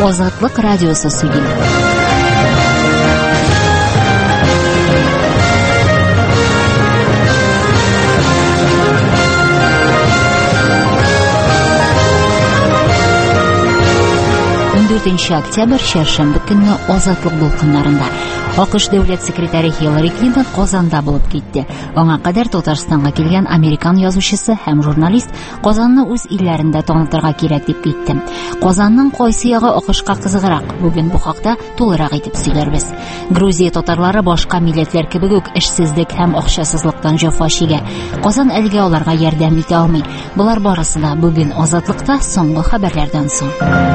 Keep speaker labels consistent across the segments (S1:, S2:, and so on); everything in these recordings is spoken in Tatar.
S1: Азатлык радиосы сөйли. Октябрь шәршәмбе көнне Азатлык дулкыннарында АКШ дәүләт секретаре Хиллари Клинтон Казанда булып китте. Аңа кадәр Татарстанга килгән американ язучысы һәм журналист Казанны үз илләрендә танытырга кирәк дип китте. Казанның кайсы ягы АКШка кызыграк? Бүген бу хакта тулырак итеп сөйләрбез. Грузия татарлары башка милләтләр кебек үк эшсезлек һәм акчасызлыктан җәфа чигә. Казан әлегә аларга ярдәм итә алмый. Булар барысы да бүген Азатлыкта соңгы хәбәрләрдән соң.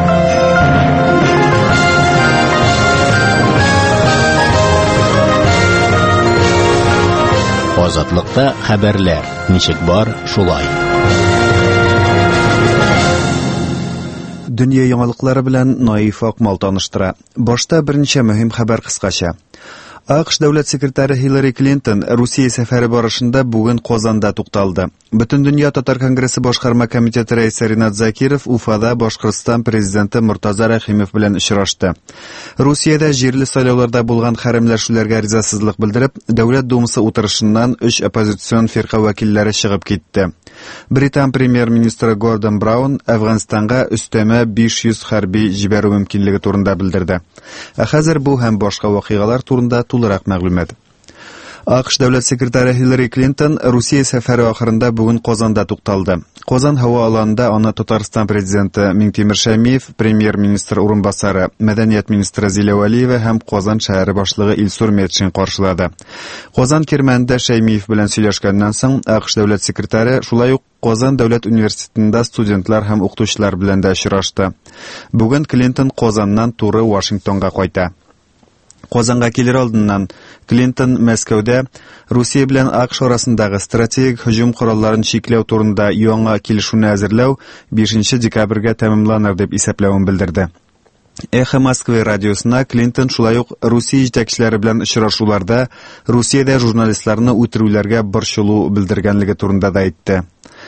S2: Азатлыкта хәбәрләр. Ничек бар, шулай.
S3: Дөнья яңалыклары белән Наиф Акмал таныштыра. Башта берничә мөһим хәбәр кыскача. АКШ дәүләт секретаре Хиллари Клинтон Русия сәфәре барышында бүген Казанда тукталды. Бөтендөнья татар конгрессы башкарма комитеты рәисе Ринат Закиров Уфада Башкортстан президенты Муртаза Рәхимов белән очрашты. Русиядә җирле сайлауларда булган хәрәмләшүләргә ризасызлык белдереп, дәүләт думасы утырышыннан 3 оппозицион фирка вәкилләре чыгып китте. Британ премьер-министры Гордон Браун Әфганстанга өстәмә 500 хәрби җибәрү мөмкинлеге турында белдерде. Хәзер бу һәм башка вакыйгалар турында тулырак мәгълүмат. АКШ дәүләт секретаре Хиллари Клинтон Русия сәфәре ахырында бүген Казанда тукталды. Казан һава аланында аны Татарстан президенты Миңтимер Шәймиев, премьер-министр урынбасары, мәдәният министры Зилә Вәлиева һәм Казан шәһәре башлыгы Илсур Метшин каршылады. Казан кирмәнендә Шәймиев белән сөйләшкәннән соң АКШ дәүләт секретаре шулай ук Казан дәүләт университетында студентлар һәм укытучылар белән дә очрашты. Бүген Клинтон Казаннан туры Вашингтонга кайта. Казанга килер алдыннан Клинтон Мәскәүдә Русия белән АКШ арасындагы стратегик һөҗүм коралларын чикләү турында яңа килешүне әзерләү 5 декабрьгә тәмамланыр дип исәпләвен белдерде. Эхо Москвы радиосына Клинтон шулай ук Русия җитәкчеләре белән очрашуларда Русиядә журналистларны үтерүләргә борчылу белдергәнлеге турында да әйтте.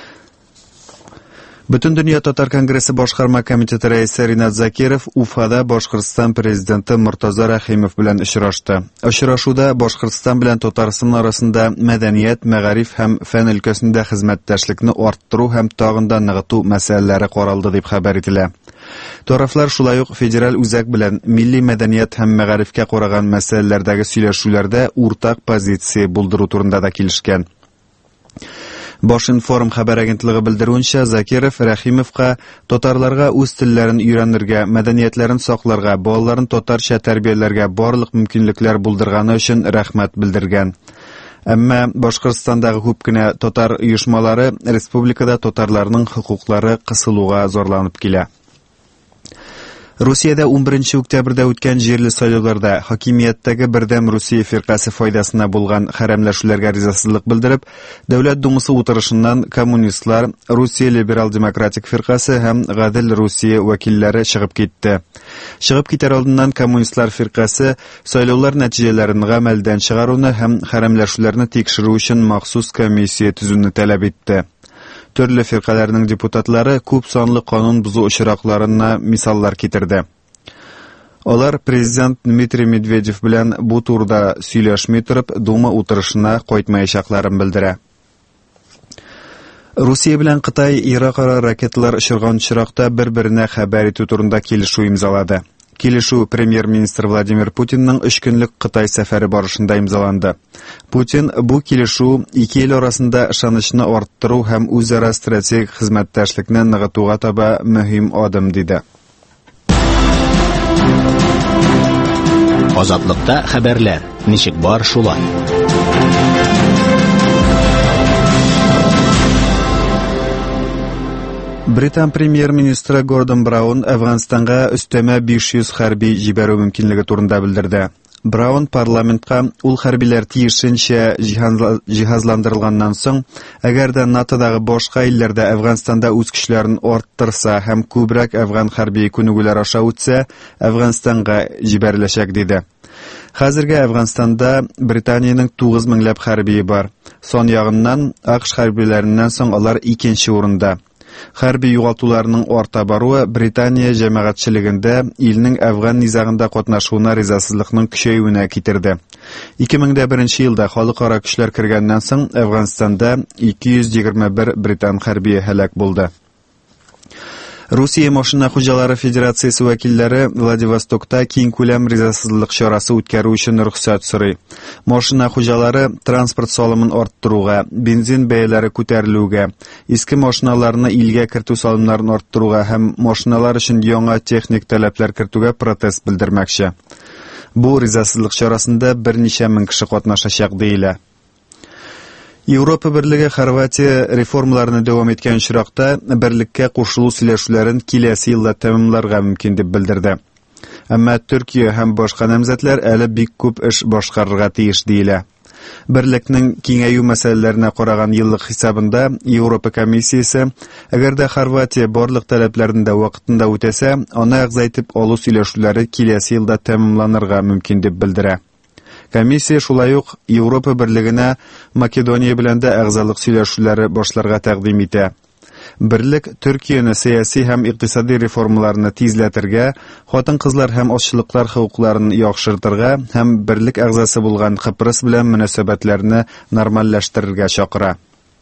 S3: Бөтендөнья татар конгрессы башкарма комитеты рәисе Ринат Закиров Уфада Башкортстан президенты Муртаза Рәхимов белән очрашты. Очрашуда Башкортстан белән Татарстан арасында мәдәният, мәгариф һәм фән өлкәсендә хезмәттәшлекне арттыру һәм тагын да ныгыту мәсьәләләре каралды дип хәбәр ителә. Тарафлар шулай ук федераль үзәк белән милли мәдәният һәм мәгарифкә караган мәсьәләләрдәге сөйләшүләрдә уртак позиция булдыру турында да килешкән. Башинформ хәбәр агентлыгы белдерүенчә, Закиров Рәхимовка татарларга үз телләрен өйрәнергә, мәдәниятләрен сакларга, балаларын татарча тәрбияләргә барлык мөмкинлекләр булдырганы өчен рәхмәт белдергән. Әмма Башкортстандагы күп кенә татар оешмалары республикада татарларның хокуклары кысылуга зарланып килә. Русиядә 11 октябрьдә үткән җирле сайлауларда хакимияттәге бердәм Русия фиркасы файдасына булган хәрәмләшүләргә ризасызлык белдереп, дәүләт думасы утырышыннан коммунистлар, Русия либерал-демократик фиркасы һәм Гадел Русия вәкилләре чыгып китте. Чыгып китәр алдыннан коммунистлар фиркасы сайлаулар нәтиҗәләрен гамәлдән чыгаруны һәм хәрәмләшүләрне тикшерү өчен махсус комиссия төзүне тәләп итте. Төрле фиркаларның депутатлары күп санлы канун бузу очракларына мисаллар китерде. Алар президент Дмитрий Медведев белән бу турыда сөйләшми торып, дума утырышына кайтмаячакларын белдерә. Русия белән Кытай Ирак-ара ракеталар очырган очракта бер-беренә хәбәр итү турында килешү имзалады. Килешү премьер-министр Владимир Путинның 3 көнлек Кытай сәфәре барышында имзаланды. Путин бу килешү ике ил арасында ышанычны арттыру һәм үзара стратегик хезмәттәшлекне ныгытуга таба мөһим адым диде.
S2: Азатлыкта хәбәрләр. Ничек бар, шулай.
S3: Британ премьер-министры Гордон Браун Әфганстанга өстәмә 500 хәрби җибәрү мөмкинлеге турында белдерде. Браун парламентка ул хәрбиләр тиешенчә җиһазландырылганнан соң, әгәр дә НАТОдагы башка илләрдә Әфганстанда үз көчләрен арттырса һәм күбрәк әфган хәрби күнегүләр аша үтсә, Әфганстанга җибәреләчәк диде. Хәзергә Әфганстанда Британиянең 9 меңләп хәрби бар. Сон ягыннан АКШ хәрбиләреннән соң алар 2нче урында. Хәрби югалтуларның арта баруы Британия җәмәгатьчелегендә илнең Әфган низагында катнашуына ризасызлыкның көчәюенә китерде. 2001 елда халыкара көчләр кергәннән соң Әфганстанда 221 британ хәрби һәлак булды. Русия машина хуҗалары федерациясе вәкилләре Владивостокта киң күләм ризасызлык чарасы үткәрү өчен рөхсәт сорый. Машина хуҗалары транспорт салымын арттыруга, бензин бәяләре күтәрелүгә, иске машиналарны илгә кертү салымнарын арттыруга һәм машиналар өчен яңа техник таләпләр кертүгә протест белдермәкче. Бу ризасызлык чарасында берничә мең кеше катнашачак диелә. Европа Берлеге Хорватия реформаларны дәвам иткән чиракта берлеккә кушылу сөйләшүләрен киләсе елда тәмамларга мөмкин дип белдерде. Әмма Төркия һәм башка намзәтләр әле бик күп эш башкарырга тиеш диелә. Берлекнең киңәю мәсьәләләренә караган еллык хисабында Европа комиссиясе, әгәр дә Хорватия барлык таләпләрен дә вакытында үтәсә, аны әгъзайтып алу сөйләшүләре киләсе елда тәмамланырга мөмкин дип белдерә. Комиссия шулай ук Европа Берлегенә Македония белән дә әгъзалык сөйләшүләре башларга тәкъдим итә. Берлек Төркияне сәяси һәм икътисади реформаларны тизләтергә, хатын-кызлар һәм ашчылыклар хукукларын яхшыртырга һәм берлек әгъзасы булган Кыпрыс белән мөнәсәбәтләрне нормальләштерергә чакыра.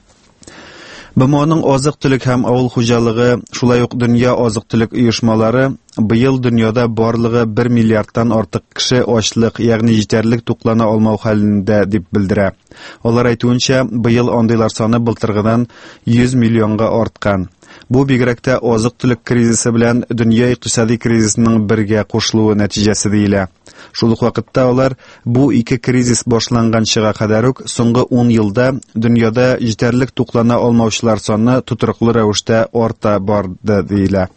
S3: БМОның азык-төлек һәм авыл хуҗалыгы, шулай ук дөнья азык-төлек оешмалары быел дөньяда барлыгы 1 миллиардтан артык кеше ачлык, ягъни җитәрлек туклана алмау хәлендә дип белдерә. Алар әйтүенчә, быел андыйлар саны былтыргыдан 100 миллионга арткан. Бу бигрәк тә азык-төлек кризисы белән дөнья икътисади кризисының бергә кушылуы нәтиҗәсе диелә. Шул ук вакытта алар бу ике кризис башланганчыга кадәр үк соңгы 10 елда дөньяда җитәрлек туклана алмаучылар саны тотрыклы рәвештә арта барды диелә.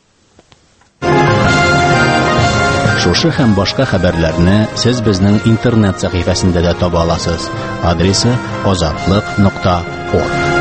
S2: Шушы һәм башка хәбәрләрне сез безнең интернет сәхифәсендә дә таба аласыз. Адресы azatlyk.org.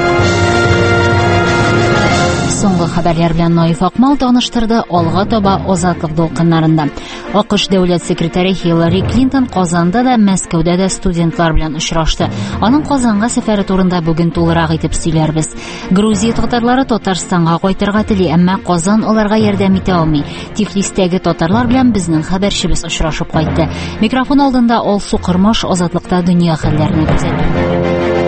S1: Соңгы хәбәрләр белән Наиф Акмал таныштырды. Алга таба азатлык дулкыннарында. АКШ дәүләт секретаре Хиллари Клинтон Казанда да, Мәскәүдә дә студентлар белән очрашты. Аның Казанга сәфәре турында бүген тулырак итеп сөйләрбез. Грузия татарлары Татарстанга кайтырга тели, әмма Казан аларга ярдәм итә алмый. Тифлистәге татарлар белән безнең хәбәрчебез очрашып кайтты. Микрофон алдында Алсу Кырмаш азатлыкта дөнья хәлләрен күзәтте.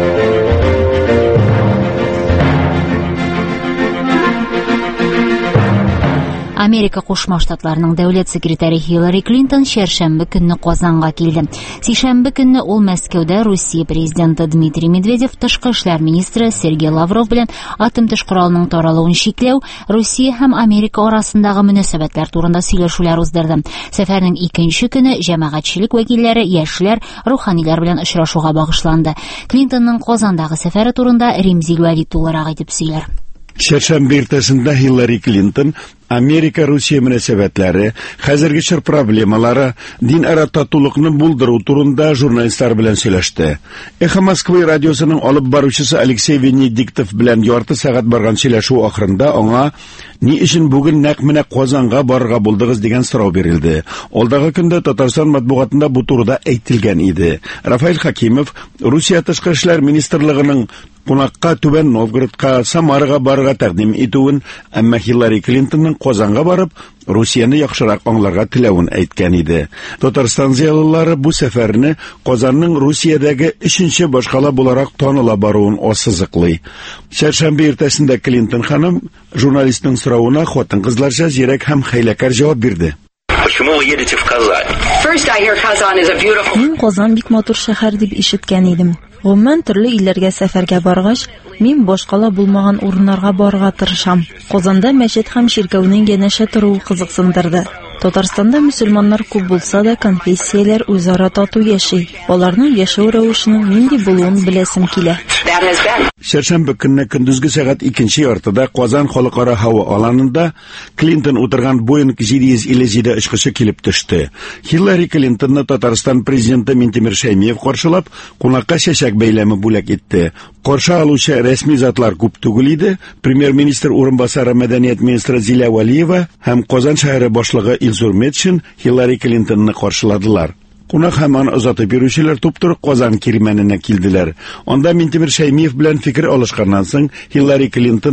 S1: Америка Кушма Штатларының дәүләт секретаре Хиллари Клинтон шәршәмбе көнне Казанга килде. Сишәмбе көнне ул Мәскәүдә Русия президенты Дмитрий Медведев, тышкы эшләр министры Сергей Лавров белән атом төш коралының таралуын шикләү, Русия һәм Америка арасындагы мөнәсәбәтләр турында сөйләшүләр уздырды. Сәфәрнең икенче көне җәмәгатьчелек вәкилләре, яшьләр, руханилар белән очрашуга багышланды. Клинтонның Казандагы сәфәре турында Римзил Вәли тулырак итеп сөйләр.
S4: Шәршәмбе иртәсендә Хиллари Клинтон Америка-Русия мөнәсәбәтләре, хәзерге чор проблемалары, дин-ара татулыкны булдыру турында журналистлар белән сөйләште. Эхо Москвы радиосының алып баручысы Алексей Венедиктов белән ярты сәгать барган сөйләшү ахырында аңа ни өчен бүген нәкъ менә Казанга барырга булдыгыз дигән сорау бирелде. Алдагы көндә Татарстан матбугатында бу турыда әйтелгән иде. Рафаэль Хакимов, Русия тышкы эшләр министрлыгының кунакка Түбән Новгородка, Самарага барырга тәкъдим итүен, әмма Хиллари Клинтонның Казанга барып, Русияны яхшырак аңларга теләвен әйткән иде. Татарстан зыялылары бу сәфәрне Казанның Русиядәге 3нче башкала буларак таныла баруын ассызыклый. Шәршәмбе иртәсендә Клинтон ханым журналистның соравына хатын-кызларча зирәк һәм хәйләкәр җавап бирде.
S5: Почему вы едете в Казань?
S6: Мин Казан бик матур шәһәр дип ишеткән идем. Гомумән төрле илләргә сәфәргә баргач, мин башкала булмаган урыннарга барырга тырышам. Казанда мәчет һәм чиркәүнең янәшә торуы кызыксындырды. Татарстанда мөселманнар күп булса да, конфессияләр үзара тату яши. Аларның яшәү рәвешенең нинди булуын беләсем килә.
S4: Шәршәмбе көнне көндезге сәгать 2нче яртыда Казан халыкара һава аланында Клинтон утырган Boeing 757 очкычы килеп төште. Хиллари Клинтонны Татарстан президенты Минтимер Шәймиев каршылап, кунакка чәчәк бәйләме бүләк итте. Каршы алучы рәсми затлар күп түгел иде. Премьер-министр урынбасары мәдәният министры Зилә Вәлиева һәм Казан шәһәре башлыгы Илзур Метшин Хиллари Клинтонны каршыладылар. Кунак һәм аны озатып йөрүчеләр туп-туры Казан кирмәненә килделәр. Анда Минтимер Шәймиев белән фикер алышканнан соң Хиллари Клинтонны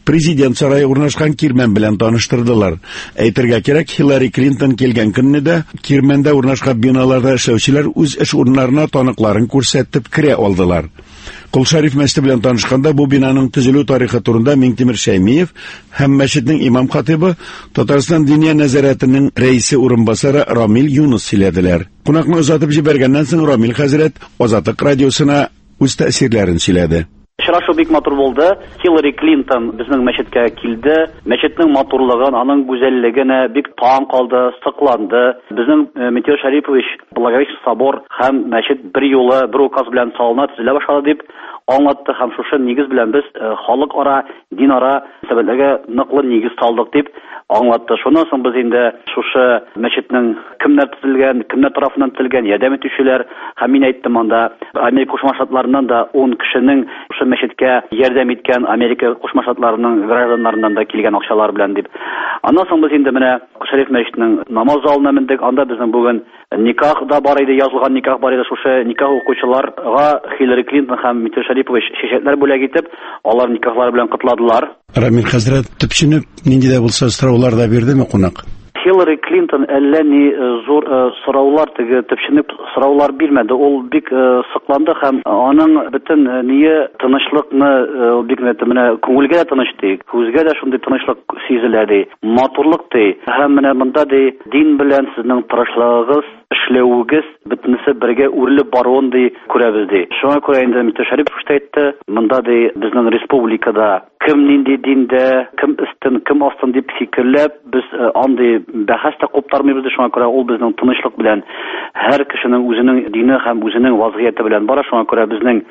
S4: президент сарае урнашкан кирмән белән таныштырдылар. Әйтергә кирәк, Хиллари Клинтон килгән көнне кирмәндә урнашкан биналарда эшләүчеләр үз эш урыннарына таныкларын күрсәтеп керә алдылар. Кол-Шариф мәчете белән танышканда бу бинаның төзелү тарихы турында Миңтимер Шәймиев һәм мәчетнең имам хатибы Татарстан Диния нәзарәтенең рәисе урынбасары Рамил Юнус сөйләделәр. Кунакны озатып җибәргәннән соң Рамил хәзрәт Азатлык радиосына үз тәэсирләрен сөйләде.
S7: Очрашу бик матур булды. Хиллари Клинтон безнең мәчеткә килде. Мәчетнең матурлыгын, аның гүзәллегенә бик таң калды, сыкланды. Безнең Митя Шарипович Благовещенский собор һәм мәчет бер юлы, бер указ белән салына, төзелә башлады дип аңлатты һәм шушы нигез белән без халыкара, динара сәбәтләргә ныклы нигез салдык дип аңлатты. Шуннан соң без инде шушы мәчетнең кемнәр төзелгән, кемнәр тарафыннан төзелгән, ярдәм итүчеләр һәм мин әйттем анда Америка Кушма Штатларыннан да 10 кешенең шушы мәчеткә ярдәм иткән Америка Кушма Штатларының гражданнарыннан да килгән акчалар белән дип. Аннан соң без инде менә Шәриф мәчетенең намаз залына мендек. Анда безнең бүген никах да бар иде, язылган никах бар иде. Шушы никах укучыларга Хиллари Клинтон һәм Митя Шарипович чәчәкләр бүләк итеп, алар никахлары белән кытладылар.
S4: Рамил хәзрәт, төпченеп нинди дә булса сораулар да бирдеме кунак?
S7: Хиллари Клинтон әллә ни зур сораулар, төпченеп сораулар бирмәде. Ул бик сыкланды һәм аның бөтен ние тынычлыкны бик менә күңелгә дә тыныч ди, күзгә дә шундый тынычлык сизелә ди, матурлык ди. Һәм менә монда ди, дин белән сезнең тырышлыгыгыз, эшләвегез бөтенесе бергә үрелеп баруын ди күрәбез ди. Шуңа күрә инде Митя Шарипов әйтте, монда ди безнең республикада кем нинди диндә, кем өстен, кем астын дип фикерләп, без андый бәхәс тә куптармыйбыз. Шуңа күрә ул безнең тынычлык белән, һәр кешенең үзенең дине һәм үзенең вазгыяте белән бара. Шуңа күрә безнең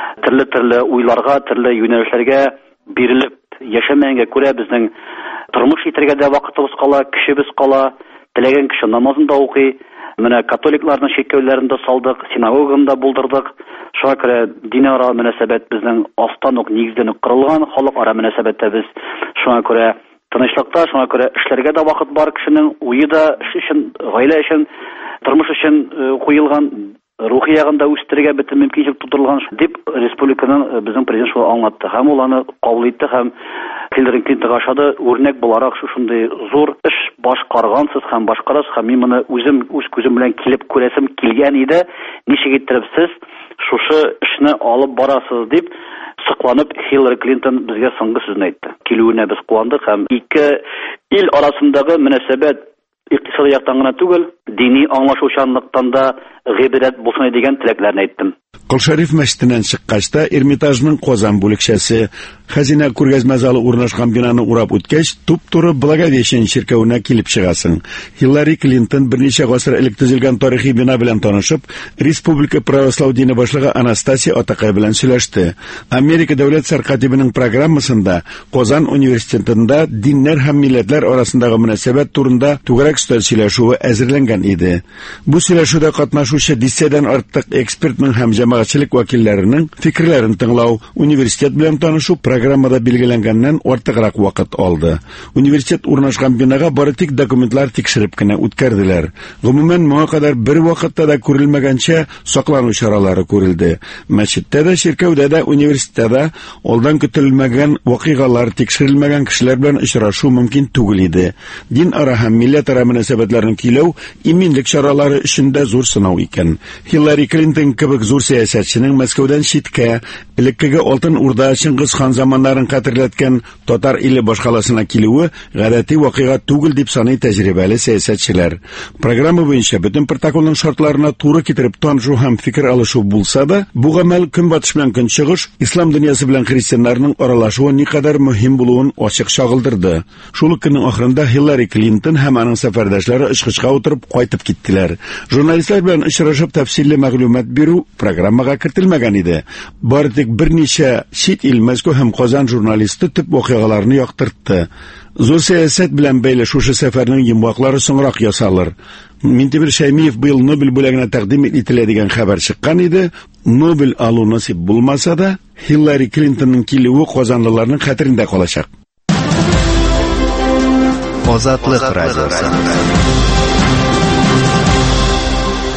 S7: төрле уйларга, төрле юнәлешләргә бирелеп яшәмәгәнгә күрә безнең тормыш итәргә дә вакытыбыз кала, көчебез кала, теләгән кеше намазын да укый. Менә католикларның шикәүләрен дә салдык, синагоганы да булдырдык. Шуңа күрә динара мөнәсәбәт безнең астан ук нигездән кырылган, халыкара мөнәсәбәттә без шуңа күрә тынычлыкта, шуңа күрә эшләргә дә вакыт бар, кешенең уе да эш өчен, гаилә өчен, тормыш өчен куелган, рухи ягында үстергә бөтен мөмкинлек тудырылган дип республиканың безнең президент шулай аңлатты. Һәм ул аны кабул итте һәм Хиллари Клинтонга ошады. Үрнәк буларак шушындый зур эш башкаргансыз һәм башкарасыз һәм мин моны үзем үз күзем белән килеп күрәсем килгән иде. Ничек иттереп сез шушы эшне алып барасыз дип сыкланып Хиллари Клинтон безгә соңгы сүзен әйтте. Килүенә без куандык һәм ике ил арасындагы мөнәсәбәт икътисади яктан гына түгел, дини аңлашучанлыктан да гыйбрәт булсын дигән теләкләрне әйттем.
S4: Кол-Шариф мәчетеннән чыккачта Эрмитажның Казан бүлекчәсе хәзинә күргәзмә залы урнашкан бинаны урап үткәч, туп-туры Благовещен чиркәвенә килеп чыгасың. Хиллари Клинтон берничә гасыр элек төзелгән тарихи бина белән танышып, Республика православ дине башлыгы Анастасия Атакай белән сөйләште. Америка дәүләт сәркатибының программасында Казан университетында диннәр һәм милләтләр арасындагы мөнәсәбәт турында түгәрәк өстәл сөйләшүе әзерләнгән иде. Бу сөйләшүдә катнашучы дистәдән артык экспертның һәм җәмәгатьчелек вәкилләренең фикерләрен тыңлау, университет белән танышу программада билгеләнгәннән артыграк вакыт алды. Университет урнашкан бинага бары тик документлар тикшереп кенә үткәрделәр. Гомумән моңа кадәр бер вакытта да күрелмәгәнчә саклану чаралары күрелде. Мәчеттә дә, ширкәүдә дә, университетта да алдан көтелмәгән вакыйгалар, тикшерелмәгән кешеләр белән очрашу мөмкин түгел иде. Дин ара һәм милләт ара мөнәсәбәтләрен киләү иминлек чаралары өчендә зур сынау икән. Хиллари Клинтон кебек зур сәясәтченең Мәскәүдән читкә, элеккеге Алтын Урда Чингис хан заманнарын хәтерләткән татар иле башкаласына килүе гадәти вакыйга түгел дип саный тәҗрибәле сәясәтчеләр. Программа буенча бөтен протоколның шартларына туры китереп танышу һәм фикер алышу булса да, бу гамәл көнбатыш белән көнчыгыш, ислам дөньясы белән христианнарның аралашуы никадәр мөһим булуын ачык чагылдырды. Шул ук көннең ахырында Хиллари Клинтон һәм аның сәфәрдәшләре очкычка утырып кайтып киттеләр. Журналистлар белән очрашып тәфсилле мәгълүмат бирү программага кертелмәгән иде. Бары тик берничә чит ил, Мәскәү һәм Казан журналисты төп вакыйгаларны яктыртты. Зур сәясәт белән бәйле шушы сәфәрнең йомгаклары соңрак ясалыр. Миңтимер Шәймиев быел Нобель бүләгенә тәкъдим ителә дигән хәбәр чыккан иде. Нобель алу насип булмаса да, Хиллари Клинтонның килүе казанлыларның хәтерендә калачак.
S3: Азатлык радиосы.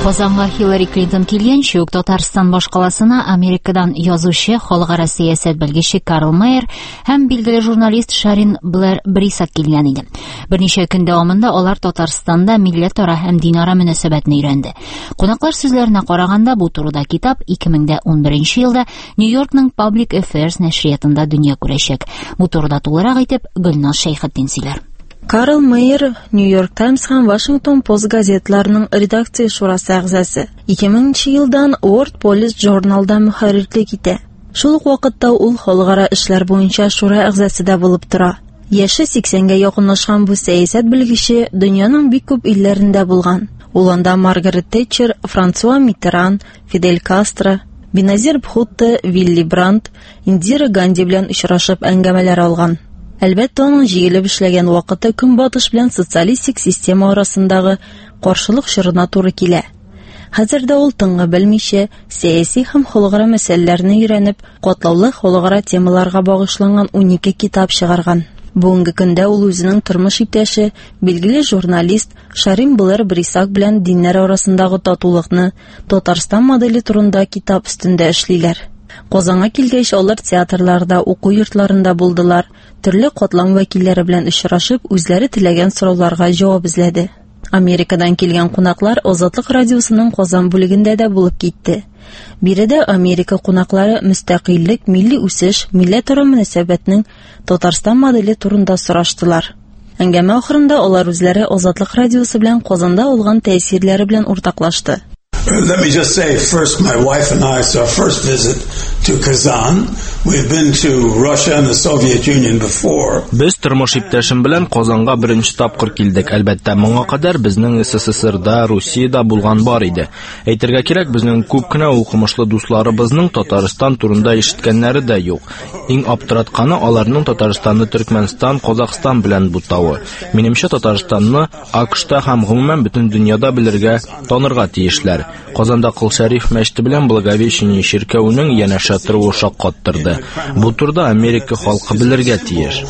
S1: Казанга Хиллари Клинтон килгәнче үк Татарстан башкаласына Америкадан язучы, халыкара сәясәт белгече Карл Мейер һәм билгеле журналист Шарин Блэр Брисак килгән иде. Берничә көн дәвамында алар Татарстанда милләтара һәм динара мөнәсәбәтне өйрәнде. Кунаклар сүзләренә караганда, бу турыда китап 2011 елда Нью-Йоркның Public Affairs нәшриятында дөнья күрәчәк. Бу турыда тулырак әйтеп Гөлназ Шәйхетдин сөйләр.
S6: Карл Мейер Нью-Йорк Таймс һәм Вашингтон Пост газетларының редакция шурасы әгъзасы. 2000 елдан World Police журналда мөхәррирлек итә. Шул ук вакытта ул халыкара эшләр буенча шура әгъзасы да булып тора. Яше 80-гә якынлашкан бу сәясәт белгече дөньяның бик күп илләрендә булган. Ул анда Маргарет Тэтчер, Франсуа Миттеран, Фидель Кастро, Беназир Бхутто, Вилли Брандт, Индира Ганди белән очрашып әңгәмәләр алган. Әлбәттә, аның җыелып эшләгән вакыты Көнбатыш белән социалистик система арасындагы каршылык чорына туры килә. Хәзердә ул тыңы белмичә, сәяси һәм халыкара мәсьәләләрне өйрәнеп, катлаулы халыкара темаларга багышланган 12 китап чыгарган. Бүгенге көндә ул үзенең тормыш иптәше, билгеле журналист Шарин Блэр Брисак белән диннәр арасындагы татулыкны, Татарстан модели турында китап өстендә эшлиләр. Казанга килгәч, алар театрларда, уку йортларында булдылар. Төрле катлам вәкилләре белән очрашып, үзләре теләгән сорауларга җавап эзләде. Америкадан килгән кунаклар Азатлык радиосының Казан бүлегендә дә булып китте. Биредә Америка кунаклары мөстәкыйльлек, милли үсеш, милләтара мөнәсәбәтнең Татарстан модели турында сораштылар. Әңгәмә ахырында алар үзләре Азатлык радиосы белән Казанда алган тәэсирләре белән уртаклашты.
S8: Let me just say, first, my wife and I, it's our first visit to Kazan. We've been to Russia and the Soviet Union before.
S9: Без тормыш иптәшем белән Казанга беренче тапкыр килдек. Әлбәттә, моңа кадәр безнең СССРда, Русиядә булган бар иде. Әйтергә кирәк, безнең күп кенә укымышлы дусларыбызның Татарстан турында ишеткәннәре дә юк. Иң аптыратканы аларның Татарстанны Төркмәнстан, Казакстан белән бутавы. Минемчә, Татарстанны АКШта һәм гомумән бөтен дөньяда белергә, танырга тиешләр. Казанда Кол Шәриф мәчете белән Благовещение чиркәүнең янәшә торуы шаккаттырды. Бу турда Америка халкы белергә тиеш.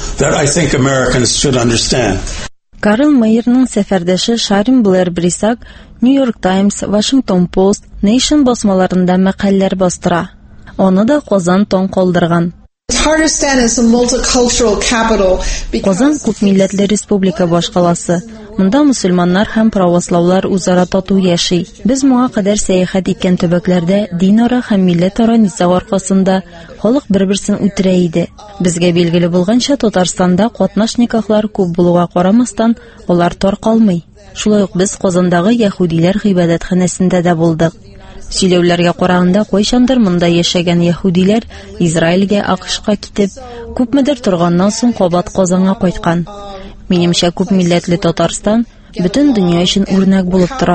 S6: Карл Мейерның сәфәрдәше Шарин Блэр Брисак Нью-Йорк Таймс, Вашингтон Пост, Nation басмаларында мәкаләләр бастыра. Аны да Казан таң калдырган. Казан күп милләтле республика башкаласы. Монда мусульманнар һәм православлар үзара тату яши. Без моңа кадәр сәяхәт иткән төбәкләрдә динара һәм милләтара низа аркасында халык бер-берсен үтерә иде. Безгә билгеле булганча, Татарстанда катнаш никахлар күп булуга карамастан, алар тар калмый. Шулай ук без Казандагы яһудиләр гыйбадәтханәсендә дә булдык. Сөйләүләргә караганда, кайчандыр монда яшәгән яһудиләр Израильгә, АКШка китеп, күпмедер торганнан соң кабат Казанга кайткан. Минемчә, күп милләтле Татарстан бөтен дөнья өчен үрнәк булып тора.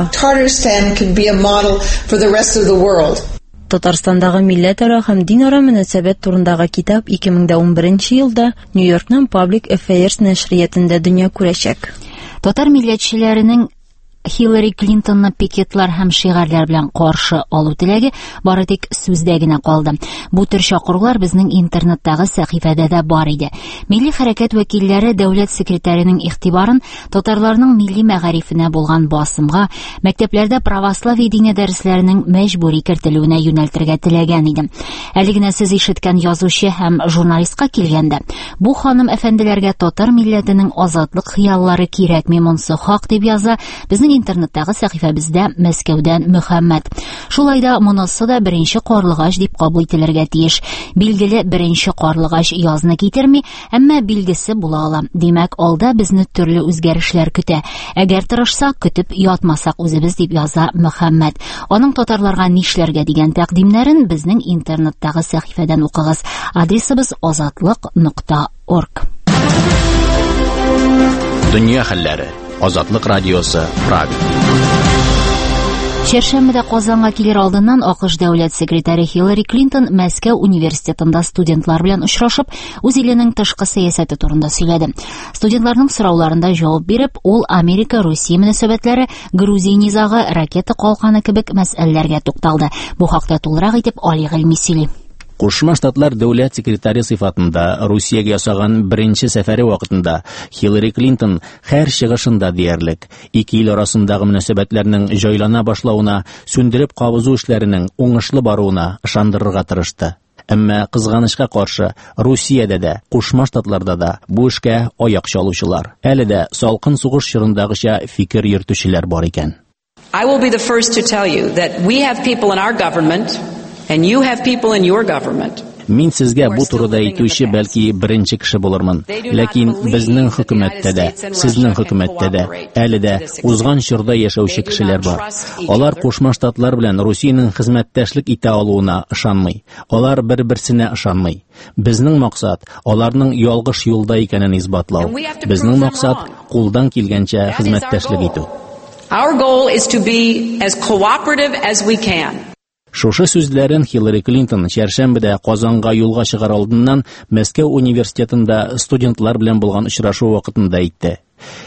S6: Татарстандагы милләтара һәм динара мөнәсәбәт турындагы китап 2011 елда Нью-Йоркның Public Affairs нәшриятында дөнья күрәчәк.
S1: Татар милләтчеләренең Хиллари Клинтонны пикетлар һәм шигарлар белән каршы алу теләге бары тик сүздә генә калды. Бу төр чакырулар безнең интернеттагы сәхифәдә дә бар иде. Милли хәрәкәт вәкилләре дәүләт секретарының игътибарын татарларның милли мәгарифенә булган басымга, мәктәпләрдә православие дине дәресләренең мәҗбүри кертелүенә юнәлтергә теләгән иде. Әле генә сез ишеткән язучы һәм журналистка килгәндә, бу ханым әфәнделәргә татар милләтенең азатлык хыяллары кирәкми, монсы хак дип яза безнең интернеттагы сәхифәбездә Мәскәүдән Мөхәммәд. Шулай да монысы да беренче карлыгач дип кабул ителергә тиеш. Билгеле, беренче карлыгач язны китерми, әмма билгесе була ала. Димәк, алда безне төрле үзгәрешләр көтә. Әгәр тырышсак, көтеп ятмасак үзебез, дип яза Мөхәммәд. Аның татарларга нишләргә дигән тәкъдимнәрен безнең интернеттагы сәхифәдән укыгыз. Адресыбыз azatliq.org.
S2: Дөнья хәлләре. Азатлык радиосы, Прага.
S1: Чәршәмбедә Казанга килер алдыннан АКШ дәүләт секретаре Хиллари Клинтон Мәскәү университетында студентлар белән очрашып, үз иленең тышкы сәясәте турында сөйләде. Студентларның сорауларына җавап биреп, ул Америка-Русия мөнәсәбәтләре, Грузия низагы, ракета калканы кебек мәсьәләләргә тукталды. Бу хакта тулырак итеп Али Гыйльми сөйли.
S2: Кушма Штатлар дәүләт секретаре сыйфатында Русиягә ясаган беренче сәфәре вакытында Хиллари Клинтон һәр чыгышында диярлек ике ил арасындагы мөнәсәбәтләрнең җайлана башлавына, сүндереп кабызу эшләренең уңышлы баруына ышандырырга тырышты. Әмма кызганычка каршы, Русиядә дә, Кушма Штатларда да бу эшкә аяк чалучылар, әле дә салкын сугыш чорындагыча фикер йөртүчеләр бар икән.
S10: I will be the first to tell you that we have people in our government and you have people in your government.
S2: Мин сезгә бу турыда әйтүче бәлки беренче кеше булырмын, ләкин безнең хөкүмәттә дә, сезнең хөкүмәттә дә әле дә узган чорда яшәүче кешеләр бар. Алар Кушма Штатлар белән Русиянең хезмәттәшлек итә алуына ышанмый. Алар бер-берсенә ышанмый. Безнең максат аларның ялгыш юлда икәнен исбатлау. Безнең максат кулдан килгәнчә хезмәттәшлек итү.
S10: Our goal is to be as cooperative as we can.
S2: Шушы сүзләрен Хиллари Клинтон чәршәмбедә Казанга юлга чыгар алдыннан Мәскәү университетында студентлар белән булган очрашу вакытында әйтте.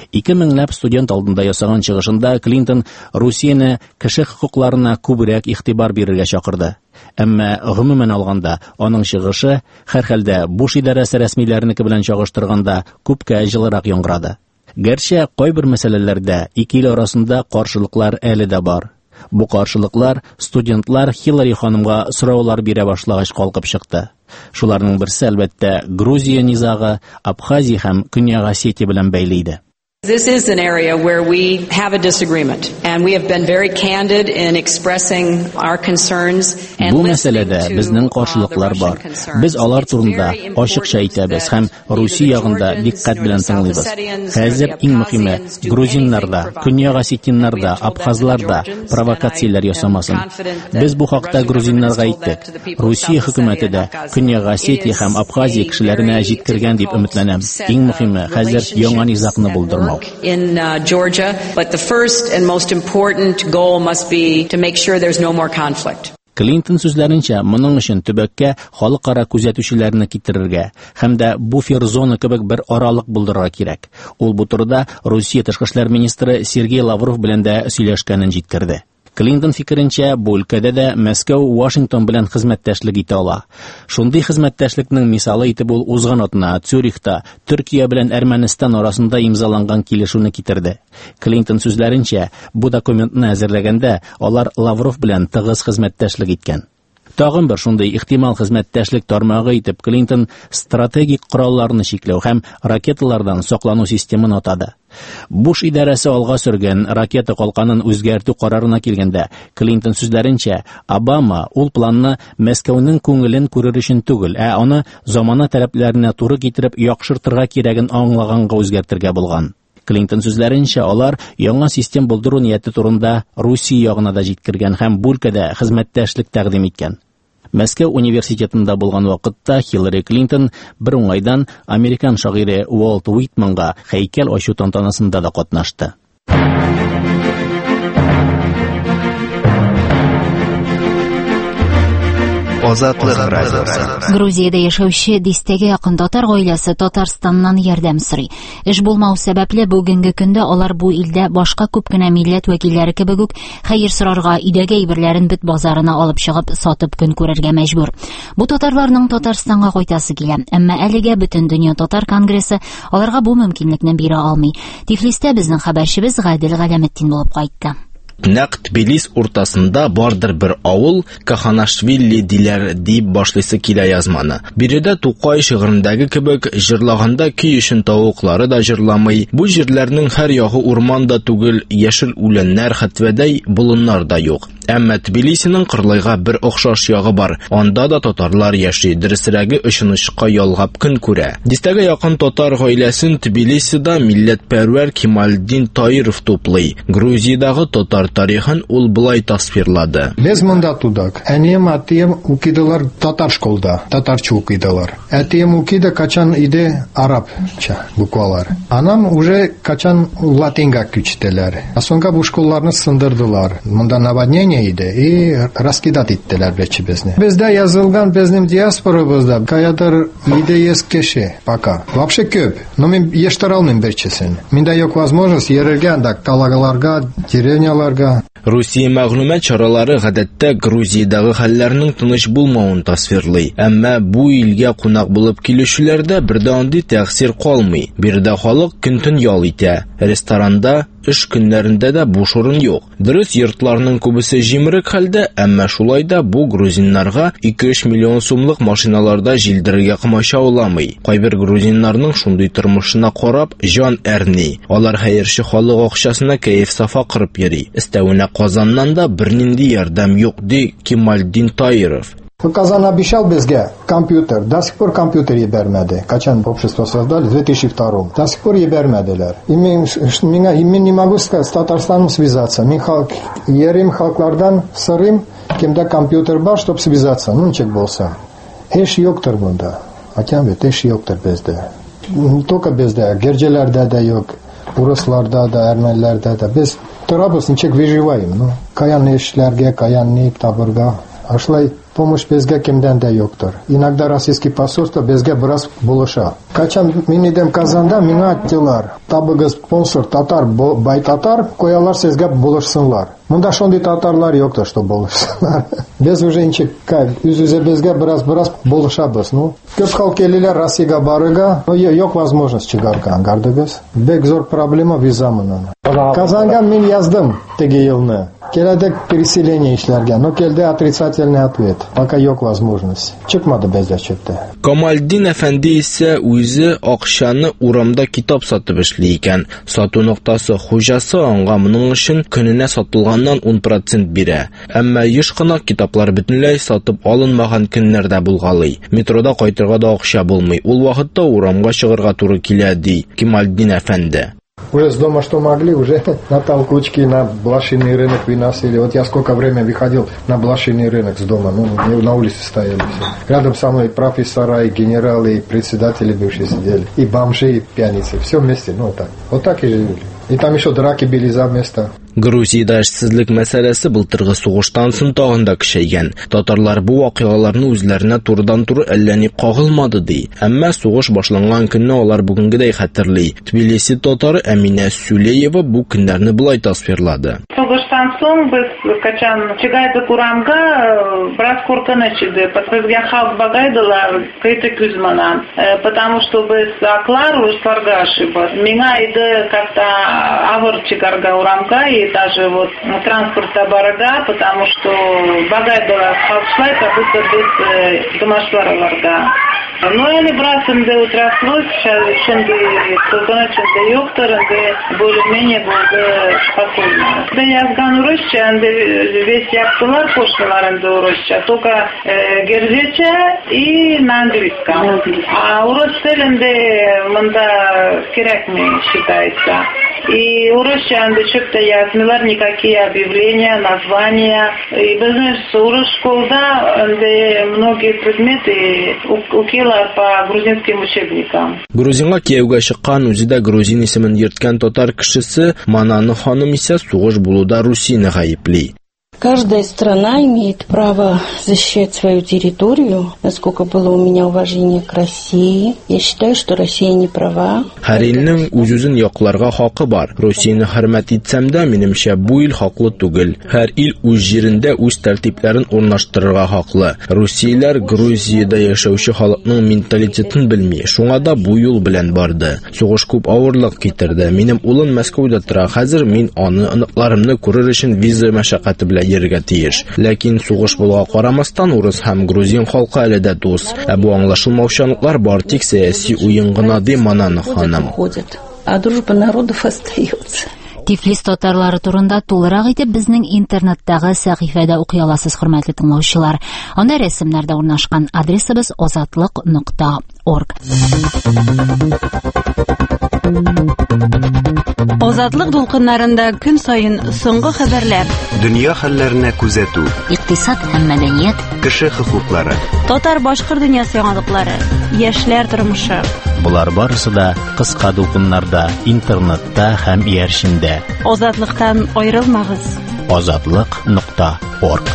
S2: 2000 студент алдында ясаган чыгышында Клинтон Русияне кеше хокукларына күбрәк игътибар бирергә чакырды. Әмма гомумән алганда аның чыгышы һәрхәлдә буш идарәсе рәсмиләренеке белән чагыштырганда күпкә җылырак яңгырады. Гәрчә кайбер мәсьәләләрдә ике ил арасында каршылыклар әле дә бар. Бу каршылыклар студентлар Хиллари ханымга сораулар бирә башлагач калкып чыкты. Шуларның берсе әлбәттә Грузия низагы, Абхазия һәм Көньяк Осетия белән бәйле иде.
S10: This is an area where we have a disagreement and we have been very candid in expressing our concerns and
S2: Бу мәсьәләдә безнең каршылыклар бар. Без алар турында ачыкча әйтәбез һәм Русия ягында диккать белән тыңлыйбыз. Хәзер иң мөһиме грузиннарда, Көньяк Осетиннарда, Абхазларда провокацияләр ясамасын. Без бу хакта грузиннарга әйттек. Русия хөкүмәте дә Көньяк Осетия һәм Абхазия кешеләренә җиткергән дип үмитләнәм. Иң мөһиме хәзер яңа низакны булдырмау.
S10: In Georgia, but the first and most important goal must be to make sure there's no more conflict.
S2: Клинтон сүзләренчә, моның өчен төбәккә халыкара күзәтүчеләрне китерергә һәм дә буфер зона кебек бер аралык булдырырга кирәк. Ул бу турыда Русия тышкы эшләр министры Сергей Лавров белән дә сөйләшкәнен җиткерде. Клинтон фикеренчә, бу өлкәдә дә Мәскәү Вашингтон белән хезмәттәшлек итә ала. Шундый хезмәттәшлекнең мисалы итеп ул узган атна Цюрихта Төркия белән Әрмәнстан арасында имзаланган килешүне китерде. Клинтон сүзләренчә, бу документны әзерләгәндә алар Лавров белән тыгыз хезмәттәшлек иткән. Тагын бер шундый ихтимал хезмәттәшлек тармагы итеп Клинтон стратегик коралларны чикләү һәм ракеталардан саклану системын атады. Буш идарәсе алга сөргән ракета калканын үзгәртү карарына килгәндә, Клинтон сүзләренчә, Обама ул планны Мәскәүнең күңелен күрер өчен түгел, аны замана таләпләренә туры китереп яхшыртырга кирәген аңлаганга үзгәртергә булган. Клинтон сүзләренчә, алар яңа систем булдыру нияте турында Русия ягына да җиткергән һәм бу өлкәдә хезмәттәшлек тәкъдим иткән. Мәскәү университетында булган вакытта Хиллари Клинтон бер уңайдан американ шагыйре Уолт Уитманга һәйкәл ачу тантанасында да катнашты.
S3: Азатлык радиосы.
S1: Грузиядә яшәүче дистәгә якын татар гаиләсе Татарстаннан ярдәм сорый. Эш булмау сәбәпле бүгенге көндә алар бу илдә башка күп кенә милләт вәкилләре кебек үк хәер сорарга, өйдәге әйберләрен бит базарына алып чыгып сатып көн күрергә мәҗбүр. Бу татарларның Татарстанга кайтасы килә, әмма әлегә бөтен дөнья татар конгрессы аларга бу мөмкинлекне бирә алмый. Тифлистә безнең хәбәрчебез Гадел Галәметдин булып кайтты.
S9: Нәкъ Тбилис уртасында бардыр бер авыл, Каханашвили диләр дип башлыйсы килә язманы. Биредә Тукай шигырендәге кебек җырлаганда көй өчен тавыклары да җырламый. Бу җирләрнең һәр ягы урман да түгел, яшел үләннәр, хәтвәдәй болыннар да юк. Әмма Тбилисинең кырлайга бер охшаш ягы бар. Анда да татарлар яши, дөресрәге өченечкә ялгап көн күрә. Дистәгә якын татар гаиләсен Тбилисида милләтпәрвәр Кемалдин Таиров туплый. Грузиядагы татар тарихын ул булай тасвирлады.
S11: Без монда тудак. Әнием атием укидылар татар школда, татарча укидылар. Әтием укиды качан иде арабча буквалар. Анам уже качан латинга күчтеләр. Асонга бу школларны сындырдылар. Монда наводнение иде и раскидат иттеләр бечебезне. Бездә язылган безнең диаспорабызда каядыр иде ес кеше пока. Вообще көп. Но мен ештер алмыйм берчесен. Миндә юк возможность йөрергә анда калагаларга, деревняларга.
S9: Русия мәгълүмат чаралары гадәттә Грузиядагы хәлләрнең тыныч булмавын тасвирлый. Әмма бу илгә кунак булып килүчеләрдә бердә андый тәэсир калмый. Бирдә халык көн-төн ял итә. Ресторанда эш көннәрендә дә буш урын юк. Дөрес, йортларның күбесе җимерек хәлдә, әмма шулай да бу грузиннарга 2-3 миллион сумлык машиналарда җилдерергә комача уламый. Кайбер грузиннарның шундый тормышына карап җан әрни. Алар хәерче халык акчасына кәеф сафа кырып йөри. Истәвенә Казаннан да бернинди ярдәм юк, ди Кемальдин Таиров.
S11: Казан обещал безгә компьютер, до сих пор компьютер ебәрмәде. Качан общество создали в 2002. До сих пор ебәрмәделәр. И мен не могу с Татарстаном связаться. Мен ерим халыклардан сорыйм, кемдә компьютер бар, чтобы связаться. Ничек булса. Эш юктыр монда. Атям бит эш юктыр бездә. Не только бездә, герҗеләрдә дә юк, урысларда да, әрмәнләрдә дә. Без торабыз, ничек выживаем. Ну, каян эшләргә, каян ни табырга. Ашлай помощь безгә кемдән дә юктыр. Иногда российский посольство безгә бераз булыша. Качан мин идем Казанда, миңа әйттеләр, табыгыз спонсор татар, бай татар, коялар сезгә булышсынлар. Монда шундый татарлар юктыр, что булышсынлар. Без уже ничек, үз-үзе безгә бераз булышабыз. Ну, күп халык келеләр Россиягә барырга, но юк возможность чыгарга аңгардыгыз. Бек зур проблема виза менән. Казанга мин яздым теге елны. Келәдек переселение эшләргә, но келде отрицательный ответ. Пока юк возможность. Чыкмады бездә чыкты.
S9: Камалдин әфәнди исә үзе акчаны урамда китап сатып эшли икән. Сату ноктасы хуҗасы аңа моның өчен көненә сатылганнан 10% бирә. Әмма еш кына китаплар бөтенләй сатып алынмаган көннәрдә булгалый. Метрода кайтырга да акча булмый. Ул вакытта урамга чыгарга туры килә, ди Кемальдин әфәнде.
S11: Уже с дома что могли, уже на толкучки, на блошиный рынок выносили. Вот я сколько время выходил на блошиный рынок с дома, ну, на улице стояли все. Рядом со мной и профессора, и генералы, и председатели бывшие сидели, и бомжи, и пьяницы. Все вместе, ну, так. Вот так и жили. И там еще драки били за место.
S9: Грузиядә эшсезлек мәсьәләсе былтыргы сугыштан соң тагын да көчәйгән. Татарлар бу вакыйгаларны үзләренә турыдан-туры әллә ни кагылмады ди. Әмма сугыш башланган көнне алар бүгенгедәй хәтерли. Тбилиси татары Әминә Сүлеева бу көннәрне булай тасвирлады.
S12: Сугыштан соң без качан чыгайдык урамга, бераз куркыныч иде. Безгә халык багайдылар, кайты күз менән. Потому что без аклар ушларга ошибыз. Миңа иде как-то авыр чыгарга урамга и даже вот транспорта барага, потому что багайдылар халышлай, как будто без домашварларга. Но я не брасым да утраслось, şimdi куркыныч инде юктыр, инде более-менее булды спокойно. Да язган урысча, инде весь яктылар кошлылар инде урысча, только герзече и на английском. А урыс телинде мында керекми считается. И урысча инде чөптә язмыйлар никакие объявления, названия. И безнең урыс школда инде многие предметы укилар по грузинским учебникам.
S9: Грузинга кияүгә чыккан, үзе дә грузин исемен йөрткән татар кешесе Мананы ханым исә сугыш булуда Русияне гаепли.
S13: Каждая страна имеет право защищать свою территорию. Насколько было у меня уважение к России, я считаю, что Россия не права.
S9: Һәр илнең үз-үзен якларга хакы бар. Россияны хөрмәт итсәм дә, минемчә, бу ил хаклы түгел. Һәр ил үз җирендә үз тәртипләрен урнаштырырга хаклы. Русияләр Грузиядә яшәүче халыкның менталитетын белми. Шуңа да бу юл белән барды. Сугыш күп авырлык китерде. Минем улым Мәскәүдә тора. Хәзер мин аны оныкларымны күрер өчен виза мәшәкате белән йөрергә тиеш. Ләкин сугыш булуга карамастан урыс һәм грузин халкы әле дә дус. Бу аңлашылмаучанлыклар бар, тик сәяси уен гына, ди Мананы ханым.
S13: А дружба народов остается.
S1: Тифлис татарлары турында тулырак итеп безнең интернеттагы сәхифәдә укый аласыз, хөрмәтле тыңлаучылар. Анда рәсемнәрдә урнашкан адресыбыз ozatliq.org.
S14: Азатлык дулкыннарында көн сайын соңгы хәбәрләр.
S15: Дөнья хәлләренә күзәтү.
S1: Икътисад һәм мәдәният.
S15: Кеше хокуклары.
S14: Татар-башкорт дөньясы яңалыклары. Яшьләр тормышы.
S2: Булар барысы да кыска дулкыннарда, интернетта һәм иярчендә.
S14: Азатлыктан аерылмагыз.
S2: Ozatliq.org.